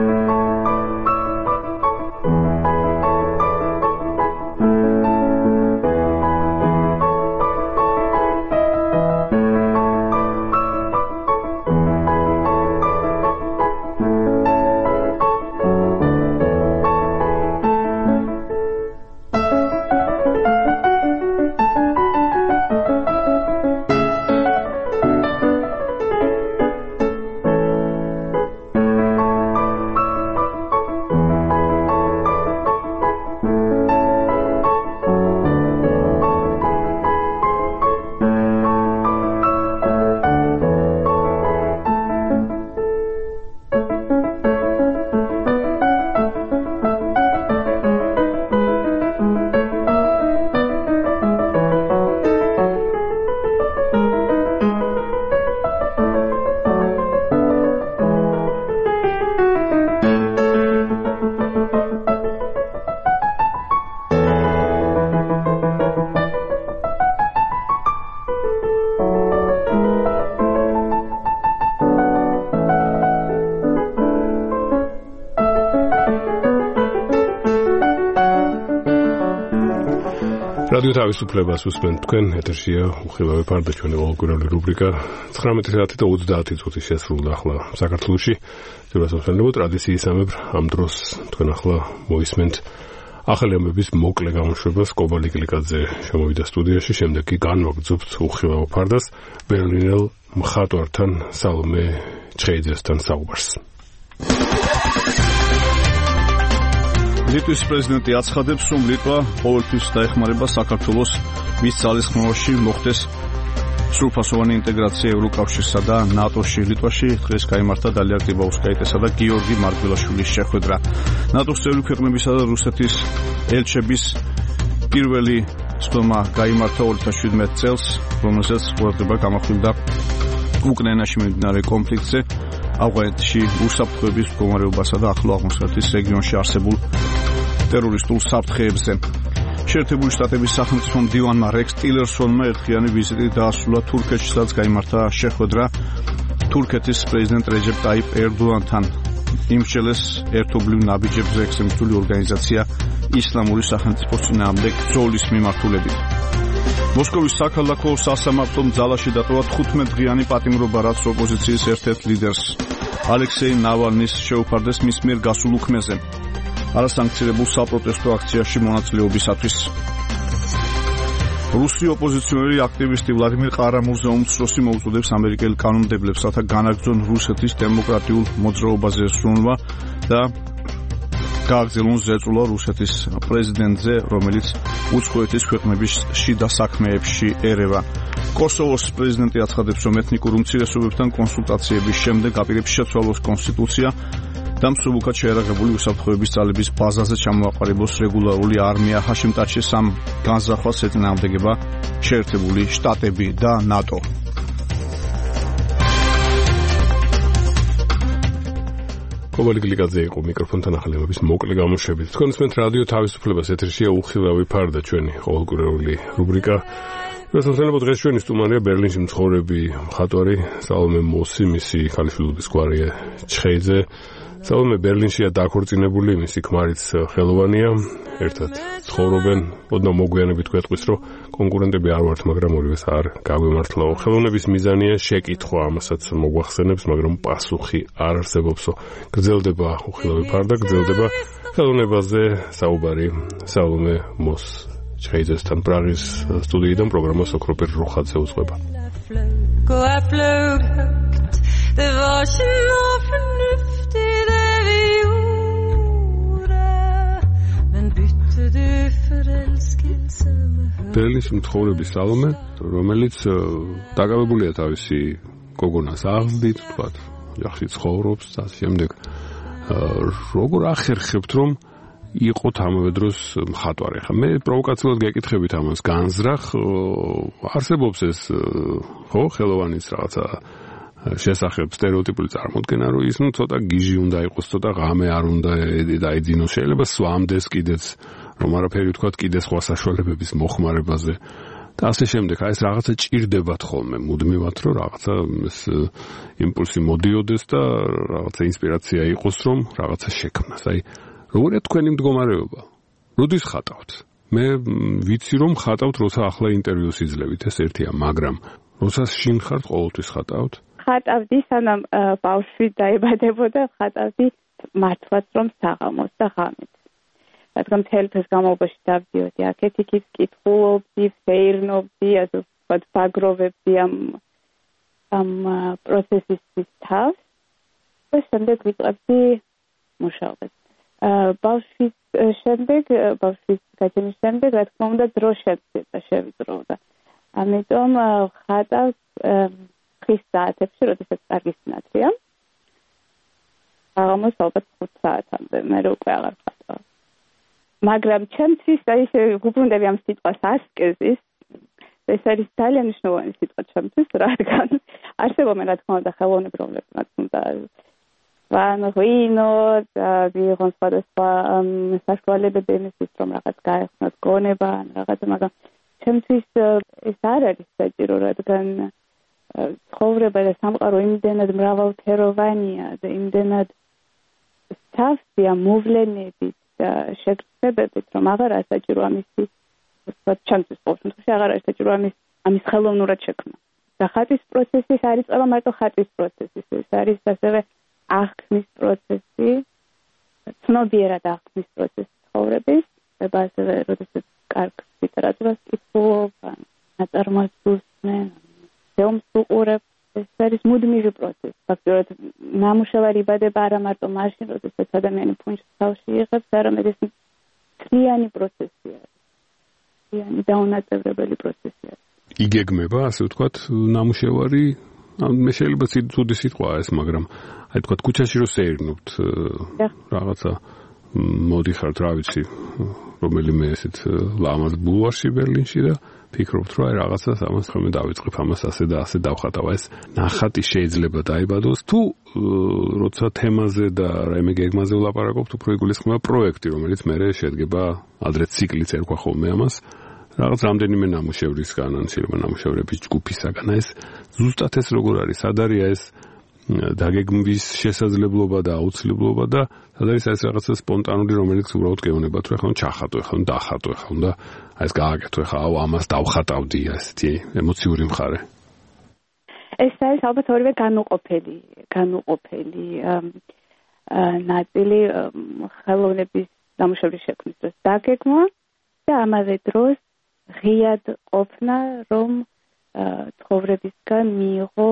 რადიო თავისუფლებას უსმენთ თქვენ, ეთერშია უხილავი ფარდა ჩვენი ყოველკვირეული რუბრიკა ცხრამეტი საათი და ოცდაათი წუთი შესრულდა ახლა საქართველოში. ძვირას მოსვენებო ტრადიციისამებრ ამ დროს თქვენ ახლა მოისმენთ ახალი ამბების მოკლე გამოშვებას. კობალი გლიკაძე შემოვიდა სტუდიაში, შემდეგ კი განვაგრძობთ უხილავ ფარდას ბერლინელ მხატვართან სალომე ჩხეიძესთან საუბარს. ლიტვის პრეზიდენტი აცხადებს, რომ ლიტვა ყოველთვის დაეხმარება საქართველოს მის ძალისხმევაში მოხდეს სრულფასოვანი ინტეგრაცია ევროკავშირსა და ნატოში. ლიტვაში დღეს გაიმართა დალია გრიბაუსკაიტესა და გიორგი მარგველაშვილის შეხვედრა. ნატოს წევრი ქვეყნებისა და რუსეთის ელჩების პირველი სხდომა გაიმართა ორი ათას შვიდმეტ წელს, რომელზეც ყურადღება გამახვილდა უკრაინაში მიმდინარე კონფლიქტზე. ავღანეთში უსაფრთხოების მდგომარეობასა და ახლო აღმოსავლეთის რეგიონში არსებულ ტერორისტულ საფრთხეებზე. შეერთებული შტატების სახელმწიფო მდივანმა რექს ტილერსონმა ერთხიანი ვიზიტი დაასრულა თურქეთში, სადაც გაიმართა შეხვედრა თურქეთის პრეზიდენტ რეჯეპ ტაიპ ერდოანთან. იმსჯელეს ერთობლივ ნაბიჯებზე ექსტრემისტული ორგანიზაცია ისლამური სახელმწიფოს წინააღმდეგ ბრძოლის მიმართულებით. მოსკოვის საქალაქო სასამართლომ ძალაში დატოვა თხუთმეტ დღიანი პატიმრობა, რაც ოპოზიციის ერთ-ერთ ლიდერს ალექსეი ნავალნის შეუფარდეს მის მიერ გასულ უქმეზე არასანქცირებულ საპროტესტო აქციაში მონაწილეობისათვის. რუსი ოპოზიციონერი აქტივისტი ვლადიმირ ყარამურზე უმცროსი მოუწოდებს ამერიკელ კანონმდებლებს, რათა განაგრძონ რუსეთის დემოკრატიულ მოძრაობაზე სრულობა და გააგრძელონ ზეწოლა რუსეთის პრეზიდენტზე, რომელიც უცხოეთის ქვეყნების შიდა საქმეებში ერევა. კოსოვოს პრეზიდენტი აცხადებს, რომ ეთნიკურ უმცირესობებთან კონსულტაციების შემდეგ აპირებს შეცვალოს კონსტიტუცია და მსუბუქად შეერაღებული უსაფრთხოების ძალების ბაზაზე ჩამოაყალიბოს რეგულარული არმია. ჰაშიმ ტაჩის ამ განზრახვას ეწინააღმდეგება შეერთებული შტატები და ნატო. კობალი გლიკაძე იყო მიკროფონთან ახალების მოკლე გამოშვებით. თქვენ ისმენთ რადიო თავისუფლებას, ეთერშია უხილავი ფარდა, ჩვენი ყოველკვირეული რუბრიკა. შესაძლებლობა დღეს ჩვენი სტუმარია ბერლინში მცხოვრები მხატვარი სალომე მოსი, მისი ქალიშვილი გვარია ჩხეიძე. სალომე ბერლინშია დაქორწინებული, მისი ქმარიც ხელოვანია, ერთად ცხოვრობენ. ოდნავ მოგვიანებით გვეტყვის, რომ კონკურენტები არ ვართ, მაგრამ ორივეს არ გაგვემართლაო. ხელოვნების მიზანია შეკითხვა, ამასაც მოგვახსენებს, მაგრამ პასუხი არ არსებობსო. გრძელდება უხილავი ფარდა, გრძელდება ხელოვნებაზე საუბარი სალომე მოს ჩხეიძესთან პრაღის სტუდიიდან პროგრამა სოქროპერ რუხაძე უძღვება. ბერლინში მცხოვრები სალომე, რომელიც დაკავებულია თავისი გოგონას აღზრდით, თქვათ, ჯახში ცხოვრობს და შემდეგ როგორ ახერხებთ, რომ იყოთ ამავე დროს მხატვარი? ხა მე პროვოკაციულად გეკითხებით ამას, განზრახ არსებობს ეს ხო ხელოვანის რაღაცა შესახებ სტერეოტიპული წარმოდგენა, რომ ის ნუ ცოტა გიჟი უნდა იყოს, ცოტა ღამე არ უნდა დაეძინოს, შეიძლება სვამდეს კიდეც, რომ არაფერი თქვათ კიდე სხვა საშუალებების მოხმარებაზე და ასე შემდეგ. აი ეს რაღაცა ჭირდებათ ხოლმე მუდმივად, რომ რაღაცა ეს იმპულსი მოდიოდეს და რაღაცა ინსპირაცია იყოს, რომ რაღაცა შექმნას. აი როგორია თქვენი მდგომარეობა? როდის ხატავთ? მე ვიცი რომ ხატავთ, როცა ახლა ინტერვიუს იძლევით, ეს ერთია, მაგრამ როცა შინ ხართ, ყოველთვის ხატავთ? ხატავდი, სანამ ბავშვი დაიბადებოდა, ხატავდი მართლაც რომ საღამოს და ღამით. რადგან მთელი დღის განმავლობაში დავდიოდი აქეთ-იქით, კითხულობდი, ვეირნობდი, ასე ვთქვათ, ბაგროვებდი ამ ამ პროცესის თავს და შემდეგ ვიწყებდი მუშაობას. ბავშვის შემდეგ, ბავშვის გაჩენის შემდეგ, რა თქმა უნდა, დრო შეცდა შევიწროვდა. ამიტომ ხატავს ხის საათებში, როდესაც კარგი სინათლეა. საღამოს ალბათ ხუთ საათამდე, მე უკვე აღარ ხატავ. მაგრამ ჩემთვის ის უბრუნდები ამ სიტყვას ასკეზის, ეს არის ძალიან მნიშვნელოვანი სიტყვა ჩემთვის, რადგან არსებობენ, რა თქმა უნდა, ხელოვნებრივლებმაც უნდა ვანღვინო და ვიღონ სხვადასხვა საშუალებები იმისთვის, რომ რაღაც გაეხსნათ გონება ან რაღაცა, მაგრამ ჩემთვის ეს არ არის საჭირო, რადგან ცხოვრება და სამყარო იმდენად მრავალფეროვანია და იმდენად სავსეა მოვლენებით და შეგრძნებებით, რომ აღარ არის საჭირო ამისი, ვთქვათ, ჩემთვის ყოველ შემთხვევაში აღარ არის საჭირო ამის ამის ხელოვნურად შექმნა. და ხატის პროცესი არ იწყება მარტო ხატის პროცესის, ეს არის ასევე აღქმის პროცესი, ცნობიერად აღქმის პროცესი ცხოვრების, და ასევე როდესაც კარგ ლიტერატურას კითხულობ, ნაწარმოებს უსმენ, ფილმს უყურებ, ეს არის მუდმივი პროცესი. ფაქტობრივად ნამუშევარი იბადება არა მარტო მაშინ, როდესაც ადამიანი ფუნჩს თავში იღებს, არამედ ეს მთლიანი პროცესია. მთლიანი დაუნაწევრებელი პროცესია. იგეგმება, ასე ვთქვათ, ნამუშევარი, მე შეიძლება ცუდი სიტყვაა ეს, მაგრამ აი თქვათ, ქუჩაში რო სეირნობთ რაღაცა მოდიხართ, რა ვიცი, რომელიმე ესეთ ლამაზ ბულვარში ბერლინში და ფიქრობთ, რომ აი რაღაცას ამას ხოლმე დავიწყებ, ამას ასე და ასე დავხატავ. ეს ნახატი შეიძლება დაიბადოს თუ როცა თემაზე და რაიმე გეგმაზე ვლაპარაკობთ, უფრო იგულისხმება პროექტი, რომელიც მერე შედგება ადრე ციკლიც ერქვა ხოლმე ამას. რაღაც რამდენიმე ნამუშევრისგან, ან შეიძლება ნამუშევრების ჯგუფისაგან. ეს ზუსტად ეს როგორ არის? სად არის ეს დაგეგმვის შესაძლებლობა და აუცილებლობა და სად არის ეს რაღაცა სპონტანური, რომელიც უბრალოდ გეუბნებათ, რომ ეხლა ჩახატო, ეხლა დახატო, ეხლა უნდა აი ეს გააკეთო, ეხლა აუ ამას დავხატავდი, ასეთი ემოციური მხარე. ეს არის ალბათ ორივე განუყოფელი, განუყოფელი ნაწილი ხელოვნების ნამუშევრის შექმნის დროს დაგეგმვა და ამავე დროს ღიად ყოფნა, რომ ცხოვრებისგან მიიღო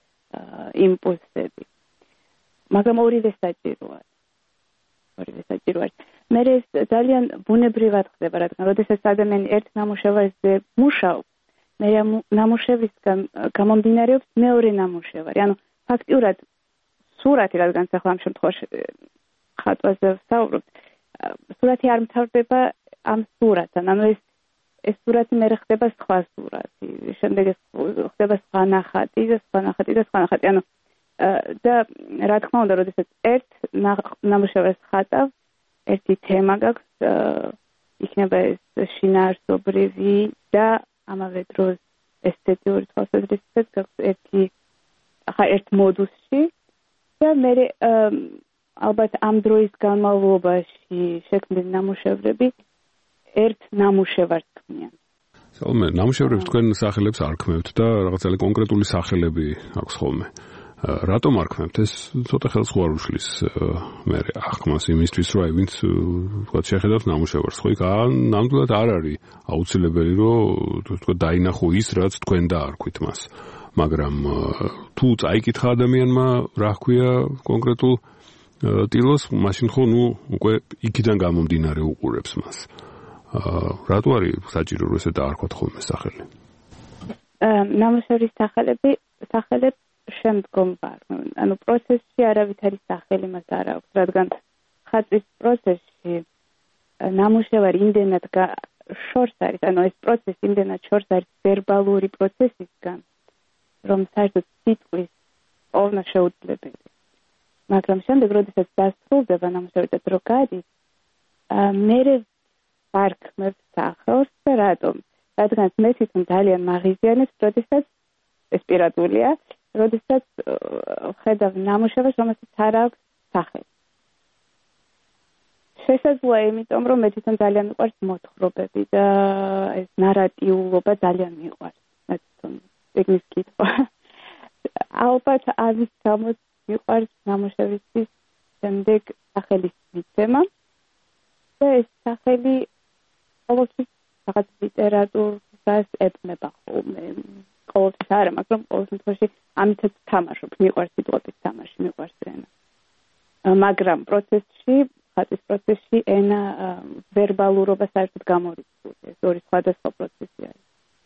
იმპულსები. მაგრამ ორივე საჭიროა. ორივე საჭიროა. მე ეს ძალიან ბუნებრივად ხდება, რადგან როდესაც ადამიანი ერთ ნამუშევარზე მუშაობს, მე ნამუშევრისგან გამომდინარეობს მეორე ნამუშევარი. ანუ ფაქტიურად სურათი, რადგან ახლა ამ შემთხვევაში ხატვაზე ვსაუბრობთ, სურათი არ მთავრდება ამ სურათთან. ანუ ეს ეს სურათი მე ხდება სხვა სურათი, შემდეგ ეს ხდება სხვა ნახატი და სხვა ნახატი და სხვა ნახატი. ანუ და რა თქმა უნდა, როდესაც ერთ ნამუშევარს ხატავ, ერთი თემა გაქვს, იქნება ეს შინაარსობრივი და ამავე დროს ესთეტიური თვალსაზრისით გაქვს ერთი ახლა ერთ მოდუსში და მე ალბათ ამ დროის განმავლობაში შექმნილი ნამუშევრები ერთ ნამუშევარს ქმნიან. ხოლმე ნამუშევრებს თქვენ სახელებს არ ქმნებთ და რაღაც ძალიან კონკრეტული სახელები აქვს ხოლმე. რატომ არ ქმნებთ? ეს ცოტა ხელს ხო არ უშლის მე ახმას იმისთვის, რომ აი ვინც თქვა შეხედავს ნამუშევარს, ხო იქ ნამდვილად არ არის აუცილებელი, რომ თქვა დაინახო ის, რაც თქვენ დაარქვით მას. მაგრამ თუ წაიკითხა ადამიანმა, რა ჰქვია კონკრეტულ ტილოს, მაშინ ხო ნუ უკვე იქიდან გამომდინარე უყურებს მას. რატო არის საჭირო რომ ესე დაარქვათ ხოლმე სახელი? ნამუშევრის სახელები, სახელებს შემდგომ ვარ. ანუ პროცესში არავითარი სახელი მას არ აქვს, რადგან ხატვის პროცესში ნამუშევარი იმდენად შორს არის, ანუ ეს პროცესი იმდენად შორს არის ვერბალური პროცესისგან, რომ საერთოდ სიტყვის პოვნა შეუძლებელი. მაგრამ შემდეგ, როდესაც დასრულდება ნამუშევარი და დრო გადის, მე ვარქმევ სახელს და რატომ? რადგან მე თვითონ ძალიან მაღიზიანებს, როდესაც ეს პირადულია, როდესაც ხედავ ნამუშევარს, რომელსაც არ აქვს სახელი. შესაძლოა იმიტომ, რომ მე თვითონ ძალიან მიყვარს მოთხრობები და ეს ნარატიულობა ძალიან მიყვარს. მე თვითონ ეგნის კითხვა. ალბათ ამის გამო მიყვარს ნამუშევრის შემდეგ სახელის მიცემა და ეს სახელი ყოველთვის რაღაც ლიტერატურას ებმება ხოლმე. ყოველთვის არა, მაგრამ ყოველ შემთხვევაში ამითაც თამაშობ, მიყვარს სიტყვების თამაში, მიყვარს ენა. მაგრამ პროცესში, ხატვის პროცესში ენა ვერბალურობა საერთოდ გამორიცხული. ეს ორი სხვადასხვა პროცესი არის.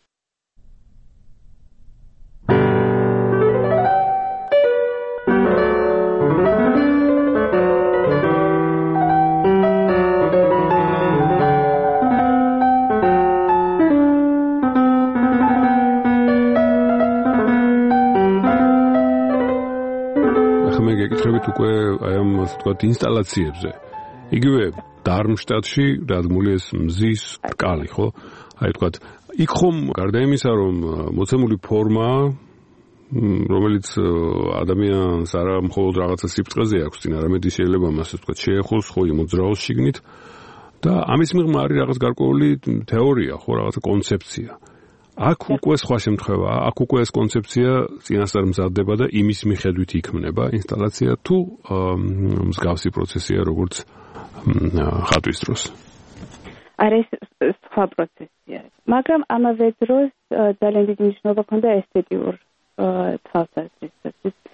გეკითხებით უკვე აი ამ ასე ვთქვათ ინსტალაციებზე. იგივე დარმშტადტში დადგმული ეს მზის ბრკალი, ხო? აი ვთქვათ, იქ ხომ გარდა იმისა, რომ მოცემული ფორმა, რომელიც ადამიანს არა მხოლოდ რაღაცა სიბრტყეზე აქვს წინ, არამედ შეიძლება მას ასე ვთქვათ შეეხოს, ხო, იმოძრაოს შიგნით და ამის მიღმა არის რაღაც გარკვეული თეორია, ხო, რაღაცა კონცეფცია. აქ უკვე სხვა შემთხვევაა, აქ უკვე ეს კონცეფცია წინასწარ მზადდება და იმის მიხედვით იქმნება ინსტალაცია თუ მსგავსი პროცესია, როგორც ხატვის დროს. არის სხვა პროცესია. მაგრამ ამავე დროს ძალიან დიდი მნიშვნელობა ჰქონდა ესთეტიურ თვალსაზრისით.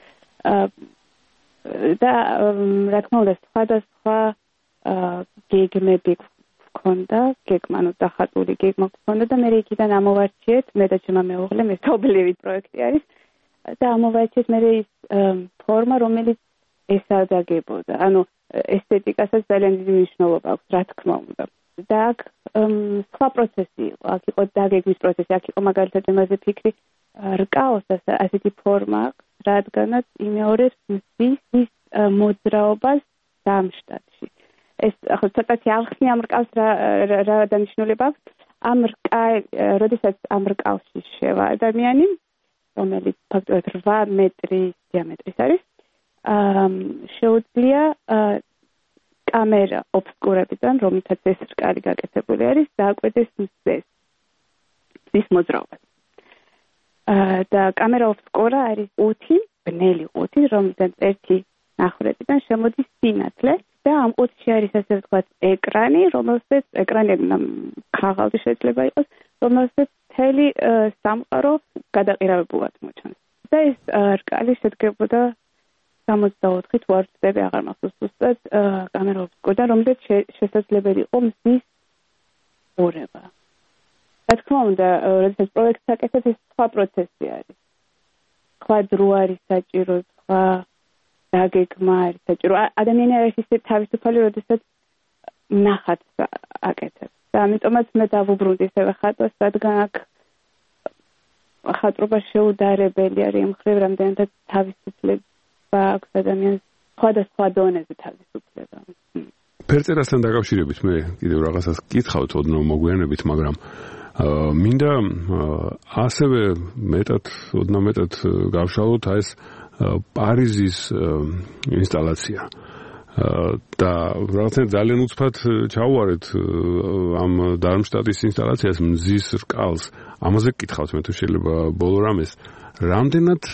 და რა თქმა უნდა, სხვადასხვა გეგმები ქონდა, გეგმა, ანუ დახატული გეგმა ქონდა და მე იქიდან ამოვარჩიეთ, მე და ჩემმა მეუღლემ, ეს თობლივი პროექტი არის და ამოვარჩიეთ მე ის ფორმა, რომელიც ესადაგებოდა. ანუ ესთეტიკასაც ძალიან დიდი მნიშვნელობა აქვს, რა თქმა უნდა. და აქ სხვა პროცესი იყო, აქ იყო დაგეგმვის პროცესი, აქ იყო მაგალითად ამაზე ფიქრი რკაოს ასეთი ფორმა აქვს, რადგანაც იმეორებს მზის მოძრაობას დამშტატში. ეს ახლა ცოტათი ალხსნი ამ რკავს რა რა დანიშნულება აქვს? ამ რკა, როდესაც ამ რკავში შევა ადამიანი, რომელიც ფაქტობრივად რვა მეტრის დიამეტრის არის, შეუძლია კამერა ობსკურებიდან, რომლითაც ეს რკალი გაკეთებული არის, დააკვეთეს მზეს, მზის მოძრაობას. და კამერა ობსკურა არის ოთი, ბნელი ოთი, რომლიდან ერთი ნახევრებიდან შემოდის სინათლე და ამ ოთში არის ასე ვთქვათ ეკრანი, რომელსაც ეკრანი ქაღალდი შეიძლება იყოს, რომელსაც მთელი სამყარო გადაყირავებულად მოჩანს. და ეს რკალი შედგებოდა სამოცდაოთხი თუ არ ვწდები, აღარ მახსოვს ზუსტად, კამერა ობსკურიდან, რომელსაც შესაძლებელი იყო მზის ყურება. რა თქმა უნდა, როდესაც პროექტს აკეთებ, ეს სხვა პროცესი არის. სხვა დრო არის საჭირო, სხვა დაგეგმა არის საჭირო. ადამიანი არის ისე თავისუფალი, როდესაც ნახატს აკეთებს. და ამიტომაც მე დავუბრუნდი ისევე ხატვას, რადგან აქ ხატრობა შეუდარებელი არის იმ მხრივ, რამდენადაც თავისუფლება აქვს ადამიანს სხვადასხვა დონეზე თავისუფლება. ფერწერასთან დაკავშირებით მე კიდევ რაღაცას გკითხავთ ოდნავ მოგვიანებით, მაგრამ მინდა ასევე მეტად, ოდნავ მეტად გავშალოთ ეს პარიზის ინსტალაცია. და რაღაცნაირად ძალიან უცბად ჩაუვარეთ ამ დარმშტატის ინსტალაციას, მზის რკალს. ამაზე გკითხავთ მე თუ შეიძლება ბოლო რამეს. რამდენად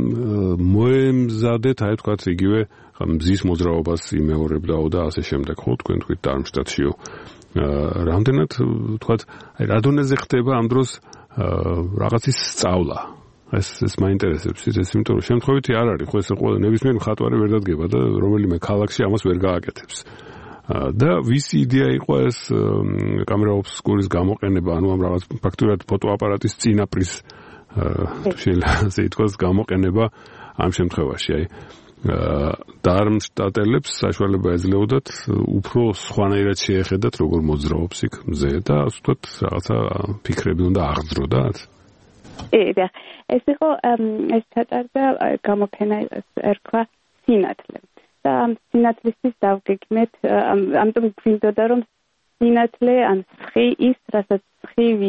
მოემზადეთ, აი თქვათ, იგივე მზის მოძრაობას იმეორებდაო და ასე შემდეგ, ხო, თქვენ თქვით დარმშტატშიო. რამდენად თქვათ, აი რა დონეზე ხდება ამ დროს რაღაცის სწავლა? ეს ეს მაინტერესებს ის, იმიტომ რომ შემთხვევითი არ არის, ხო, ეს ყველა ნებისმიერ მხატვარი ვერ დადგება და რომელიმე ქალაქში ამას ვერ გააკეთებს. და ვისი იდეა იყო ეს კამერა ობსკურის გამოყენება, ანუ ამ რაღაც ფაქტურად ფოტოაპარატის წინაპრის შეიძლება ასე ითქვას გამოყენება ამ შემთხვევაში, აი დარმშტატელებს საშუალება ეძლეოდათ უფრო სხვანაირად შეეხედათ, როგორ მოძრაობს იქ მზე და ასე ვთქვათ, რაღაცა ფიქრები უნდა აღძროდათ. ე, ეს იყო ეს ჩატარდა გამოფენა ერქვა სინათლე. და ამ სინათლისთვის დავგეგმეთ, ამიტომ გვინდოდა რომ სინათლე ან სხი ის, რასაც სხივი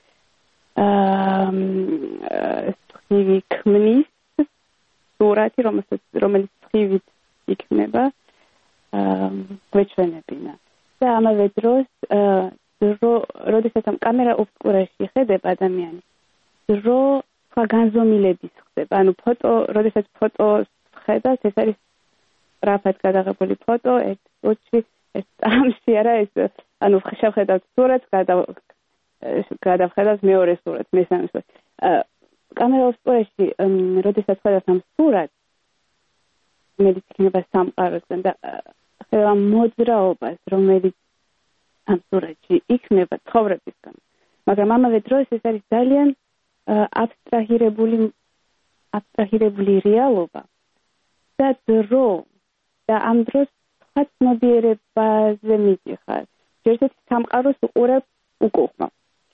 სხივი ქმნის სურათი, რომელიც სხივით იქნება გვეჩვენებინა. და ამავე დროს, როდესაც ამ კამერა ობსკურაში ხედება ადამიანი, დრო სხვა განზომილების ხდება. ანუ ფოტო, როდესაც ფოტოს ხედავთ, ეს არის სწრაფად გადაღებული ფოტო, ერთ წუთში, ერთ წამში არა, ეს ანუ შევხედავთ სურათს, გადავხედავთ მეორე სურათს, მესამე სურათს. კამერა ობსკურაში, როდესაც ხედავთ ამ სურათს, რომელიც იქნება სამყაროსგან და ამ მოძრაობას, რომელიც ამ სურათში იქნება ცხოვრებისგან. მაგრამ ამავე დროს ეს არის ძალიან აბსტრაჰირებული აბსტრაჰირებული რეალობა და დრო და ამ დროს სხვა ცნობიერებაზე მიდიხარ. ერთ-ერთი სამყაროს უყურებ უკუღმა.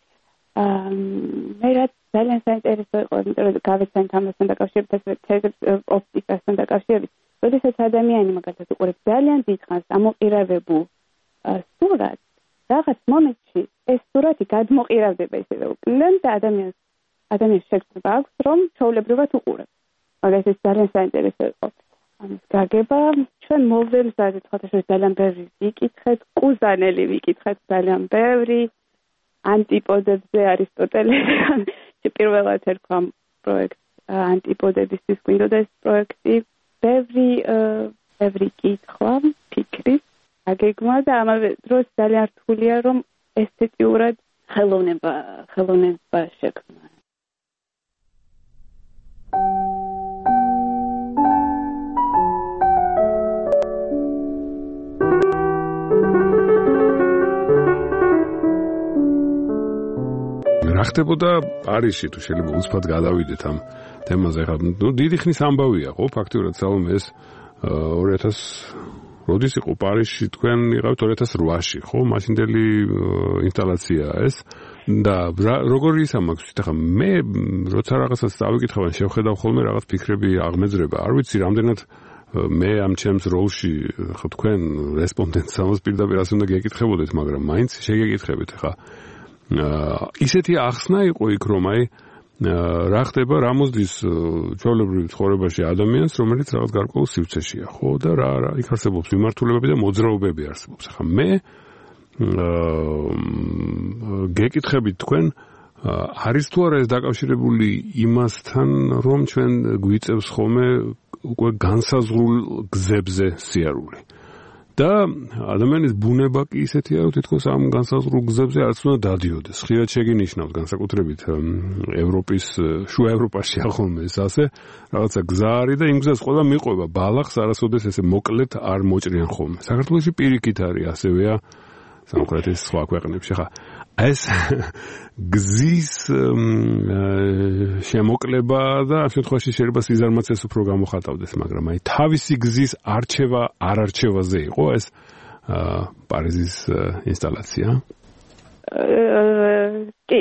მე რაც ძალიან საინტერესო იყო, იმიტომ რომ გავეცანთ ამასთან დაკავშირებით, თეზებს ოპტიკასთან დაკავშირებით, როდესაც ადამიანი მაგალითად უყურებს ძალიან დიდ ხანს ამოყირავებულ სურათს, რაღაც მომენტში ეს სურათი გადმოყირავდება ისევე უკნიდან და ადამიანს ადამიანს შეგრძნება აქვს, რომ ჩვეულებრივად უყურებს. მაგას ეს ძალიან საინტერესო იყო. ამის გაგება, ჩვენ მოვემზადეთ ხათაშორის ძალიან ბევრი ვიკითხეთ, კუზანელი ვიკითხეთ ძალიან ბევრი, ანტიპოდებზე არისტოტელეს პირველად ერქვა პროექტ ანტიპოდებისთვის გვინდოდა ეს პროექტი, ბევრი ბევრი კითხვა, ფიქრი, გაგეგმა და ამავე დროს ძალიან რთულია, რომ ესთეტიურად ხელოვნება ხელოვნება შექმნა. რა ხდებოდა პარიზში, თუ შეიძლება უცბად გადავიდეთ ამ თემაზე. ხა ნუ დიდი ხნის ამბავია, ხო, ფაქტურად სალომე ეს ორი ათას როდის იყო პარიზში თქვენ იყავით ორი ათას რვაში ხო მაშინდელი ინსტალაციაა ეს და როგორი ისა მაქვს ახლა მე როცა რაღაცას დავიკითხავ ან შევხედავ ხოლმე რაღაც ფიქრები აღმეძრება არ ვიცი რამდენად მე ამ ჩემს როლში ხო თქვენ რესპონდენტს ამას პირდაპირ ასე უნდა გეკითხებოდეთ მაგრამ მაინც შეგეკითხებით ახლა ისეთი ახსნა იყო იქ რომ აი რა ხდება რა მოსდის ჩვეულებრივ ცხოვრებაში ადამიანს რომელიც რაღაც გარკვეულ სივრცეშია ხო და რა რა იქ არსებობს მიმართულებები და მოძრაობები არსებობს ახლა მე გეკითხებით თქვენ არის თუ არა ეს დაკავშირებული იმასთან რომ ჩვენ გვიწევს ხოლმე უკვე განსაზღვრულ გზებზე სიარული და ადამიანის ბუნება კი ისეთია რომ თითქოს ამ განსაზღვრულ გზებზე არც უნდა დადიოდეს ხშირად შეგინიშნავთ განსაკუთრებით ევროპის შუა ევროპაში ახალმე ეს ასე რაღაცა გზა არის და იმ გზას ყველა მიყვება ბალახს არასოდეს ესე მოკლედ არ მოჭრიან ხოლმე საქართველოში პირიქით არის ასევეა სამხრეთის სხვა ქვეყნებში ხა ეს გზის შემოკლება და ამ შემთხვევაში შეიძლება სიზარმაცეს უფრო გამოხატავდეს მაგრამ აი თავისი გზის არჩევა არ არჩევაზე იყო ეს პარიზის ინსტალაცია კი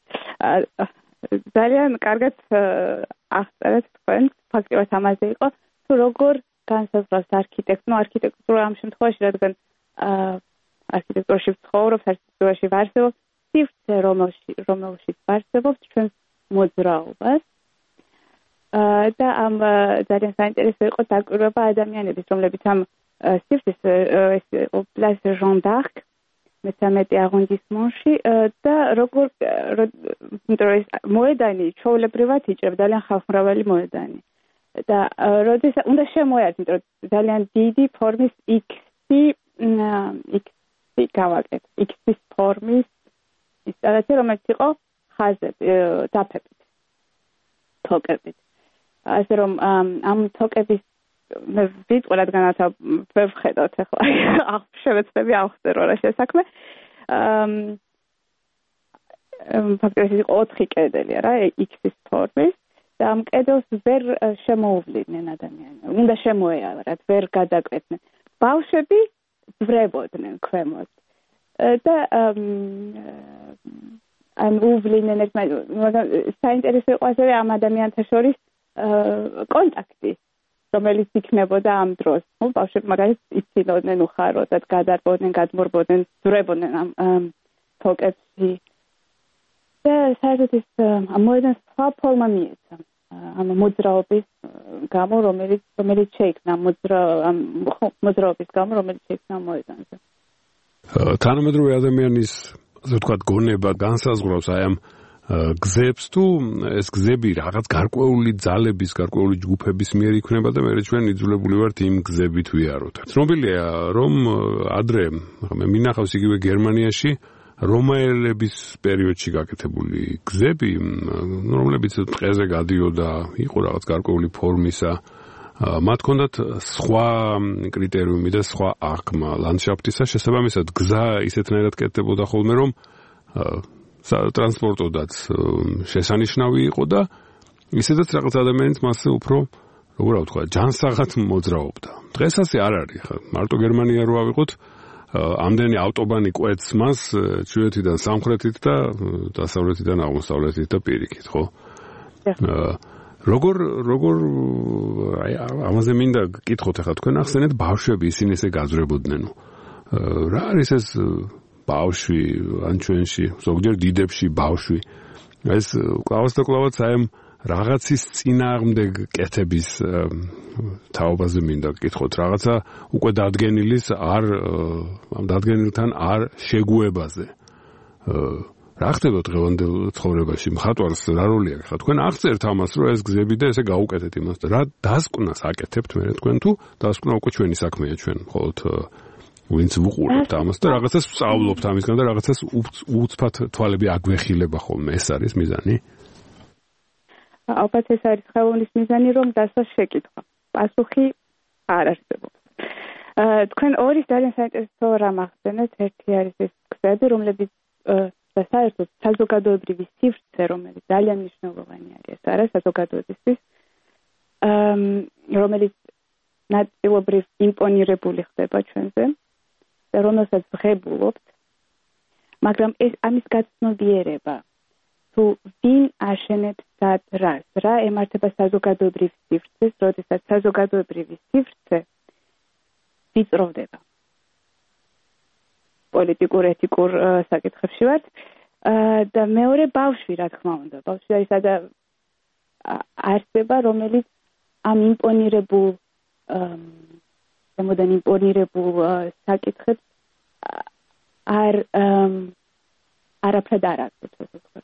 ძალიან კარგად აღწერეთ თქვენ ფაქტიურად ამაზე იყო თუ როგორ განსაზღვრავს არქიტექტი ნუ არქიტექტურა ამ შემთხვევაში რადგან არქიტექტურაში ცხოვრობს, არქიტექტურაში ვარსებობს, სივრცე რომელში რომელშიც ვარსებობს ჩვენს მოძრაობას. და ამ ძალიან საინტერესო იყო დაკვირვება ადამიანების, რომლებიც ამ სივრცეს პლას ჟან დ'არკ მესამეტე არონდისმონში და როგორ მოედანი ჩვეულებრივად იჭრება ძალიან ხალხმრავალი მოედანი. და როდესაც უნდა შემოიარჩინოთ, რომ ძალიან დიდი ფორმის X-ი X-ი გავაკეთ. X-ის ფორმის ინსტალაცია, რომელიც იყო ხაზები, დაფებით, თოკებით. ასე რომ ამ თოკების მე ვიტყვი, რადგანაც ვერ ვხედავთ ახლა აღშევეცდები აღწერო რა შესაქმე. ფაქტობრივად იყო ოთხი კედელი რა, X-ის ფორმის. და ამ კედელს ვერ შემოუვლიდნენ ადამიანები. უნდა შემოეარათ, ვერ გადაკვეთდნენ. ბავშვები ძვრებოდნენ ქვემოთ. და ან უვლიდნენ ერთმანეთს. საინტერესო იყო ასევე ამ ადამიანთა შორის კონტაქტი, რომელიც იქნებოდა ამ დროს. ნუ ბავშვები მაგალითად იცილოდნენ, უხაროდათ, გადარბოდნენ, გადმორბოდნენ, ძვრებოდნენ ამ თოკებში. და საერთოდ ეს მოედანს სხვა ფორმა მიეცა. ამ მოძრაობის გამო, რომელიც რომელიც შეიქმნა მოძრაობის გამო, რომელიც შეიქმნა მოედანზე. თანამედროვე ადამიანის, ასე ვთქვათ, გონება განსაზღვრავს აი ამ გზებს თუ ეს გზები რაღაც გარკვეული ძალების, გარკვეული ჯგუფების მიერ იქნება და მე ჩვენ იძულებული ვართ იმ გზებით ვიაროთ. ცნობილია, რომ ადრე მე მინახავს იგივე გერმანიაში რომაელების პერიოდში გაკეთებული გზები, რომლებიც ტყეზე გადიოდა, იყო რაღაც გარკვეული ფორმისა, მათ ჰქონდათ სხვა კრიტერიუმი და სხვა აღქმა ლანდშაფტისა, შესაბამისად გზა ისეთნაირად კეთდებოდა ხოლმე, რომ ტრანსპორტოდაც შესანიშნავი იყო და ისედაც რაღაც ადამიანიც მასზე უფრო, როგორ ვთქვა, ჯანსაღად მოძრაობდა. დღეს ასე არ არის, ხა მარტო გერმანია რო ავიღოთ, ამდენი ავტობანი კვეთს მას ჩრდილოეთიდან სამხრეთით და დასავლეთიდან აღმოსავლეთით და პირიქით, ხო? როგორ როგორ აი ამაზე მინდა გკითხოთ ახლა თქვენ ახსენეთ ბავშვები ისინი ესე გაძვრებოდნენ. რა არის ეს ბავშვი ან ჩვენში ზოგჯერ დიდებში ბავშვი? ეს კლავას და კლავაც აი ამ რაღაცის წინააღმდეგ კეთების თაობაზე მინდა გკითხოთ, რაღაცა უკვე დადგენილის არ ამ დადგენილთან არ შეგუებაზე. რა ხდება დღევანდელ ცხოვრებაში? მხატვარს რა როლი აქვს? ხა თქვენ აღწერთ ამას, რომ ეს გზები და ესე გაუკეთეთ იმას და რა დასკვნას აკეთებთ მე თქვენ თუ დასკვნა უკვე ჩვენი საქმეა ჩვენ მხოლოდ ვინც ვუყურებთ ამას და რაღაცას ვსწავლობთ ამისგან და რაღაცას უცბად თვალები აგვეხილება ხოლმე. ეს არის მიზანი? ალბათ ეს არის ხელოვნის მიზანი, რომ დასვა შეკითხვა. პასუხი არ არსებობს. თქვენ ორი ძალიან საინტერესო რამ ახსენეთ. ერთი არის ეს გზები, რომლებიც და საერთოდ საზოგადოებრივი სივრცე, რომელიც ძალიან მნიშვნელოვანი არის, ეს არის საზოგადოებისთვის, რომელიც ნაწილობრივ იმპონირებული ხდება ჩვენზე და რომელსაც ვღებულობთ, მაგრამ ეს ამის გაცნობიერება თუ ვინ აშენებს სად რას, რა ემართება საზოგადოებრივ სივრცეს, როდესაც საზოგადოებრივი სივრცე ვიწროვდება. პოლიტიკურ ეთიკურ საკითხებში ვართ და მეორე ბავშვი, რა თქმა უნდა, ბავშვი არის სადა არსება, რომელიც ამ იმპონირებულ ამოდან იმპონირებულ საკითხებს არ არაფრად არ აქვს, ასე ვთქვათ.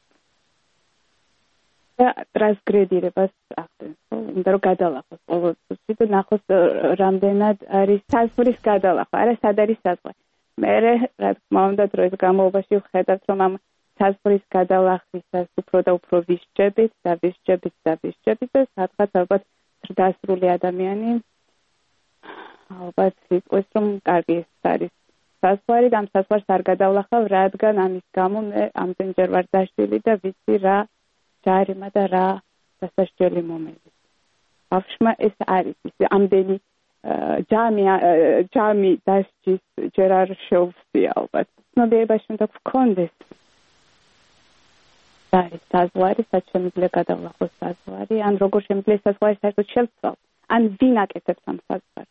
და ტრანსგრედირებას ახდენს, ხო? იმიტომ რომ გადალახოს ყოველთვის და ნახოს რამდენად არის საზღვრის გადალახვა, არა სად არის საზღვარი. მე რა თქმა უნდა დროის განმავლობაში ვხედავთ, რომ ამ საზღვრის გადალახვისას უფრო და უფრო ვისჯებით და ვისჯებით და ვისჯებით და სადღაც ალბათ ზრდასრული ადამიანი ალბათ იყოს, რომ კარგი ეს არის საზღვარი და ამ საზღვარს არ გადავლახავ, რადგან ამის გამო მე ამდენჯერ ვარ დაშლილი და ვიცი რა ჯარიმა და რა დასასჯელი მომედის. ბავშვმა ეს არის ის ამდენი ჯამი ჯამი დასჯის ჯერ არ შეუძლია ალბათ. ცნობიერებაში უნდა გქონდეს და ეს საზღვარი, სად შემიძლია გადავლახოს საზღვარი, ან როგორ შემიძლია საზღვარი საერთოდ შევცვალოთ, ან ვინ აკეთებს ამ საზღვარს.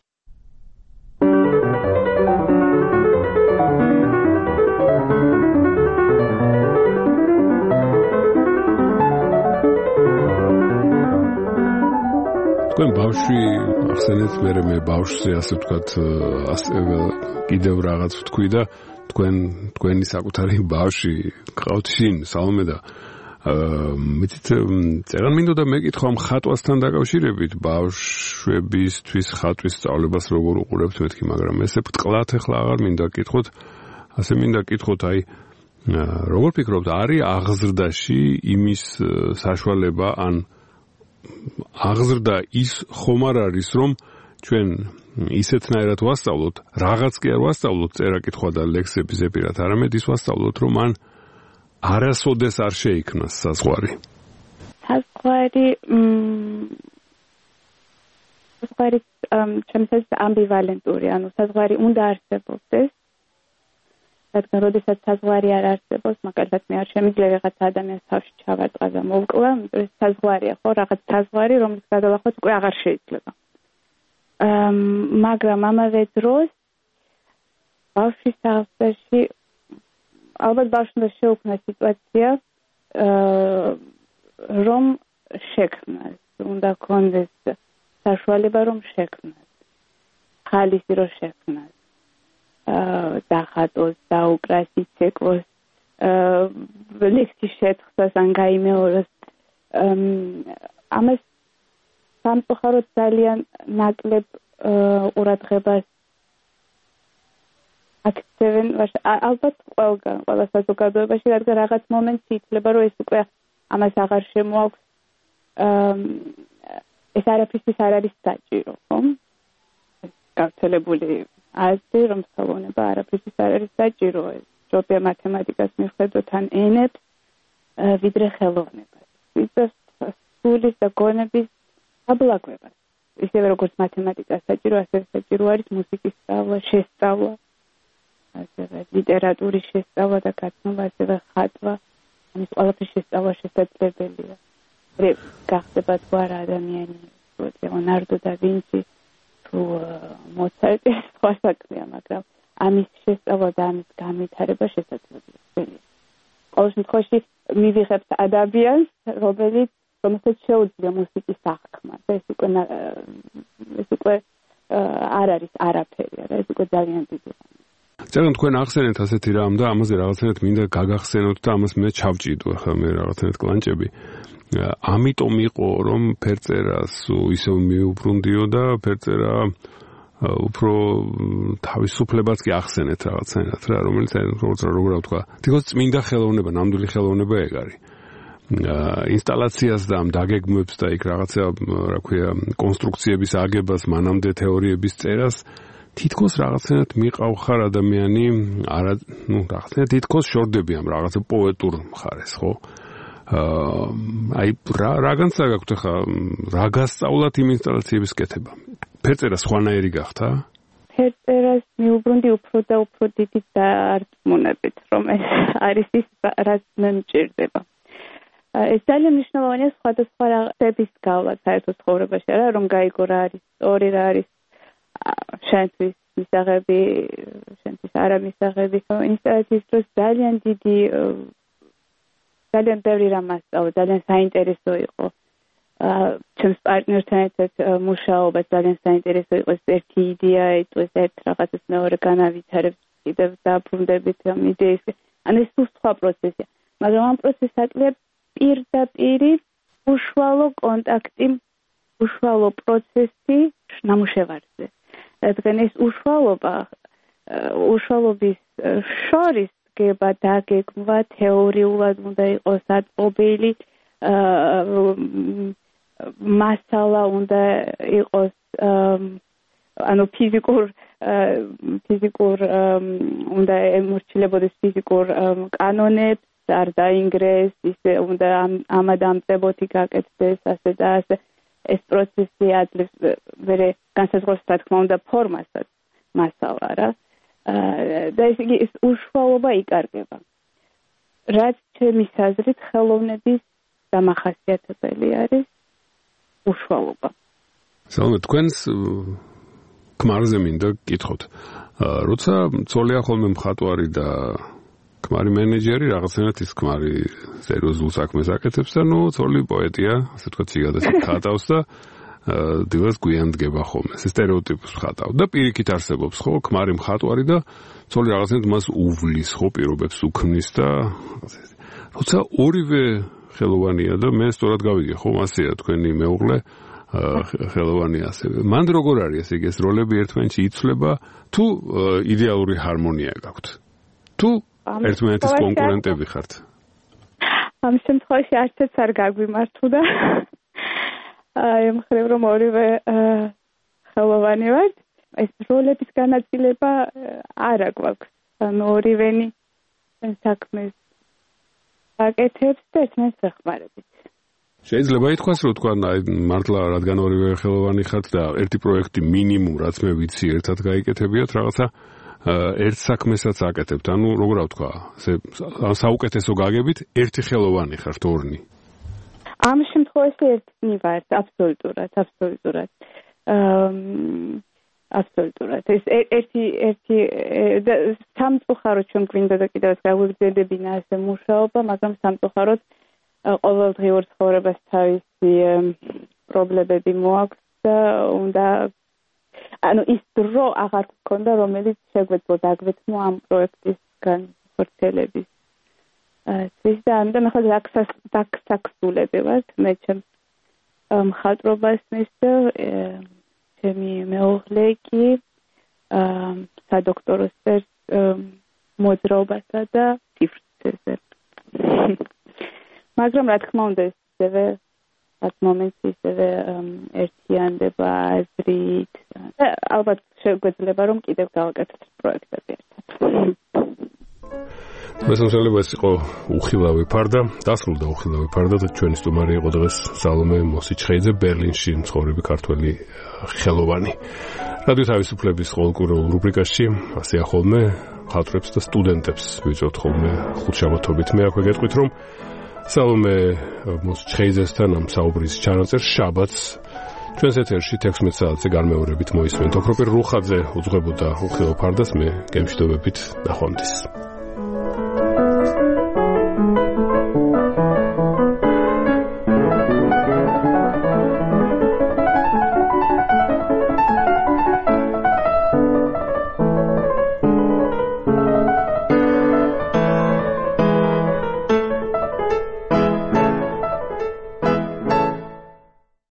თქვენ ბავშვი ახსენეთ, მე მე ბავშვზე ასე ვთქვათ, კიდევ რაღაც ვთქვი და თქვენ თქვენი საკუთარი ბავშვი გყავთ შინ, სალომე და მეთით წერან მინდოდა მეკითხო ამ ხატვასთან დაკავშირებით, ბავშვებისთვის ხატვის სწავლებას როგორ უყურებთ მეთქი, მაგრამ ესე ბრტყლად ახლა აღარ მინდა კითხოთ, ასე მინდა კითხოთ, აი როგორ ფიქრობთ, არის აღზრდაში იმის საშუალება, ან აღზრდა ის ხომ არ არის, რომ ჩვენ ისეთნაირად ვასწავლოთ, რაღაც კი არ ვასწავლოთ, წერა-კითხვა და ლექსები ზეპირად, არამედ ის ვასწავლოთ, რომ ან არასოდეს არ შეიქმნას საზღვარი. საზღვარი საზღვარი ჩემთვის ამბივალენტური, ანუ საზღვარი უნდა არსებობდეს, რადგან როდესაც საზღვარი არ არსებობს, მაგალითად მე არ შემიძლია რაღაც ადამიანს თავში ჩავაწყა და მოვკლა, ეს საზღვარია, ხო, რაღაც საზღვარი, რომლის გადალახვაც უკვე აღარ შეიძლება. მაგრამ ამავე დროს ბავშვის აღზრდაში ალბათ ბავშვს უნდა შეუქმნა სიტუაცია, რომ შექმნას, უნდა გქონდეს საშუალება, რომ შექმნას, ხალისი რომ შექმნას, დახატოს, დაუკრას, იცეკვოს, ლექსი შეთხსას, ან გაიმეოროს. ამას სამწუხაროდ ძალიან ნაკლებ ყურადღებას აქცევენ, ალბათ ყველგან, ყველა საზოგადოებაში, რადგან რაღაც მომენტში ითვლება, რომ ეს უკვე ამას აღარ შემოაქვს, ეს არაფრისთვის არ არის საჭირო, ხო? გავრცელებული აზრი, რომ სწავლება არაფრისთვის არ არის საჭირო, ჯობია მათემატიკას მივხედოთ ან ენებს, ვიდრე ხელოვნებას. ვიდრე სულის და გონების აბლაგვებას. ისევე როგორც მათემატიკა საჭირო, ასევე საჭირო არის მუსიკის სწავლა, შესწავლა, ასევე ლიტერატურის შესწავლა და გაცნობა, ასევე ხატვა, ამის ყველაფრის შესწავლა შესაძლებელია. გახდება თუ არა ადამიანი, ლეონარდო და ვინცი, თუ მოცარტი, სხვა საქმეა, მაგრამ ამის შესწავლა და ამის განვითარება შესაძლებელია. ყოველ შემთხვევაში მივიღებთ ადამიანს, რომელიც რომელსაც შეუძლია მუსიკის აღქმა და ეს უკვე ეს უკვე არ არის არაფერი, არა, ეს უკვე ძალიან დიდი რამე. წერან თქვენ ახსენეთ ასეთი რამ და ამაზე რაღაცნაირად მინდა გაგახსენოთ და ამას მე ჩავჭიდო, ახლა მე რაღაცნაირად კლანჭები. ამიტომ იყო, რომ ფერწერას ისევ მიუბრუნდიო და ფერწერა უფრო თავისუფლებას კი ახსენეთ რაღაცნაირად რა, რომელიც როგორც როგორ ვთქვა, თითქოს წმინდა ხელოვნება, ნამდვილი ხელოვნება ეგ არის. ინსტალაციას და ამ დაგეგმვებს და იქ რაღაცა, რა ქვია, კონსტრუქციების აგებას, მანამდე თეორიების წერას თითქოს რაღაცნაირად მიყავხარ ადამიანი, არა, ну, რაღაცნაირად თითქოს შორდებიან რაღაცა პოეტურ მხარეს, ხო? აი რა რა განცდა გაქვთ ხა რა გასწავლათ იმ ინსტალაციების კეთება? ფერწერა სხვანაირი გახდა? ფერწერას მიუბრუნდი უფრო და უფრო დიდი დარწმუნებით, რომ ეს არის ის, რაც მე მჭირდება. ეს ძალიან მნიშვნელოვანია სხვადასხვა რაღაცების გავლა საერთო ცხოვრებაში, რა რომ გაიგო რა არის სწორი, რა არის შენთვის მისაღები, შენთვის არა მისაღები. ინსტალაციის დროს ძალიან დიდი ძალიან ბევრი რამ მასწავლე, ძალიან საინტერესო იყო. ჩემს პარტნიორთან ერთად მუშაობა ძალიან საინტერესო იყო. ერთი იდეა ეტყვის ერთ რაღაცას მეორე განავითარებს, კიდევ დაბრუნდებით ამ იდეის. ანუ ეს სხვა პროცესია. მაგრამ ამ პროცესს აკლია პირდაპირი უშუალო კონტაქტი, უშუალო პროცესი ნამუშევარზე. რადგან ეს უშუალობა, უშუალობის შორის დგება დაგეგმვა, თეორიულად უნდა იყოს აწყობილი, მასალა უნდა იყოს ანუ ფიზიკურ ფიზიკურ უნდა ემორჩილებოდეს ფიზიკურ კანონებს, არ დაინგრეს, ისე უნდა ამად ამწებოთი გაკეთდეს, ასე და ასე. ეს პროცესი ადლებს მერე განსაზღვრავს, რა თქმა უნდა, ფორმასაც მასალა რა. და ეს უშუალობა იკარგება. რაც ჩემის აზრით ხელოვნების დამახასიათებელი არის უშუალობა. სალმე თქვენს ქმარზე მინდა გკითხოთ. როცა ცოლია ხოლმე მხატვარი და ქმარი მენეჯერი, რაღაცნაირად ის ქმარი სერიოზულ საქმეს აკეთებს და ნუ ცოლი პოეტია, ასე თქვა ციგადას ხატავს და დილას გვიან დგება ხოლმე. ეს სტერეოტიპს ხატავ და პირიქით არსებობს ხო, ქმარი მხატვარი და ცოლი რაღაცნაირად მას უვლის ხო, პირობებს უქმნის და როცა ორივე ხელოვანია და მე სწორად გავიგე ხო, მასეა თქვენი მეუღლე ხელოვანი ასევე. მან როგორ არის ეს ეს როლები ერთმანეთში იცვლება თუ იდეალური ჰარმონია გაქვთ? თუ ერთმანეთის კონკურენტები ხართ? ამ შემთხვევაში არც ერთ არ გაგვიმართუდა. აი მხრივ რომ ორივე ხელოვანი ვართ, ეს როლების განაწილება არა გვაქვს. ანუ ორივენი საქმეს აკეთებს და ერთმანეთს ეხმარებით. შეიძლება ითქვას, რომ თქვა მართლა რადგან ორივე ხელოვანი ხართ და ერთი პროექტი მინიმუმ რაც მე ვიცი ერთად გაიკეთებიათ რაღაცა ერთ საქმესაც აკეთებთ. ანუ როგორ ვთქვა, ესე საუკეთესო გაგებით ერთი ხელოვანი ხართ ორნი. ამ შემთხვევაში ერთნი ვართ, აბსოლუტურად, აბსოლუტურად. აბსოლუტურად. ეს ერთი ერთი სამწუხაროდ ჩვენ გვინდა და კიდევ გაგვიგზელებინა ასე მუშაობა, მაგრამ სამწუხაროდ ყოველდღიურ ცხოვრებას თავისი პრობლემები მოაქვს და უნდა ანუ ის დრო აღარ გქონდა, რომელიც შეგვეძლო დაგვეთმო ამ პროექტის განხორციელების. ეს და ამიტომ ახლა დაქსაქსულები ვართ, მე ჩემს მხატვრობას მისდა, ჩემი მეუღლე კი სადოქტორო სტერს მოძრაობასა და ციფრებზე. მაგრამ რა თქმა უნდა ეს ისევე at moments ისევე ერთიანდება აზრით და ალბათ შეგვეძლება რომ კიდევ გავაკეთოთ პროექტები ერთად. მესამსალება ეს იყო უხილავი ფარდა, დასრულდა უხილავი ფარდა და ჩვენი სტუმარი იყო დღეს სალომე მოსიჩხეიძე, ბერლინში მცხოვრები ქართველი ხელოვანი. რადიო თავისუფლების ყოველკვირეულ რუბრიკაში ასეა ხოლმე მხატვრებს და სტუდენტებს ვიწევთ ხოლმე ხუთშაბათობით. მე აქვე გეტყვით რომ სალომე მოსიჩხეიძესთან ამ საუბრის ჩანაწერს შაბათს ჩვენს ეთერში თექვსმეტ საათზე განმეორებით მოისმენთ. ოქროპირ რუხაძე უძღვებოდა უხილავ ფარდას, მე გემშვიდობებით ნახვამდის.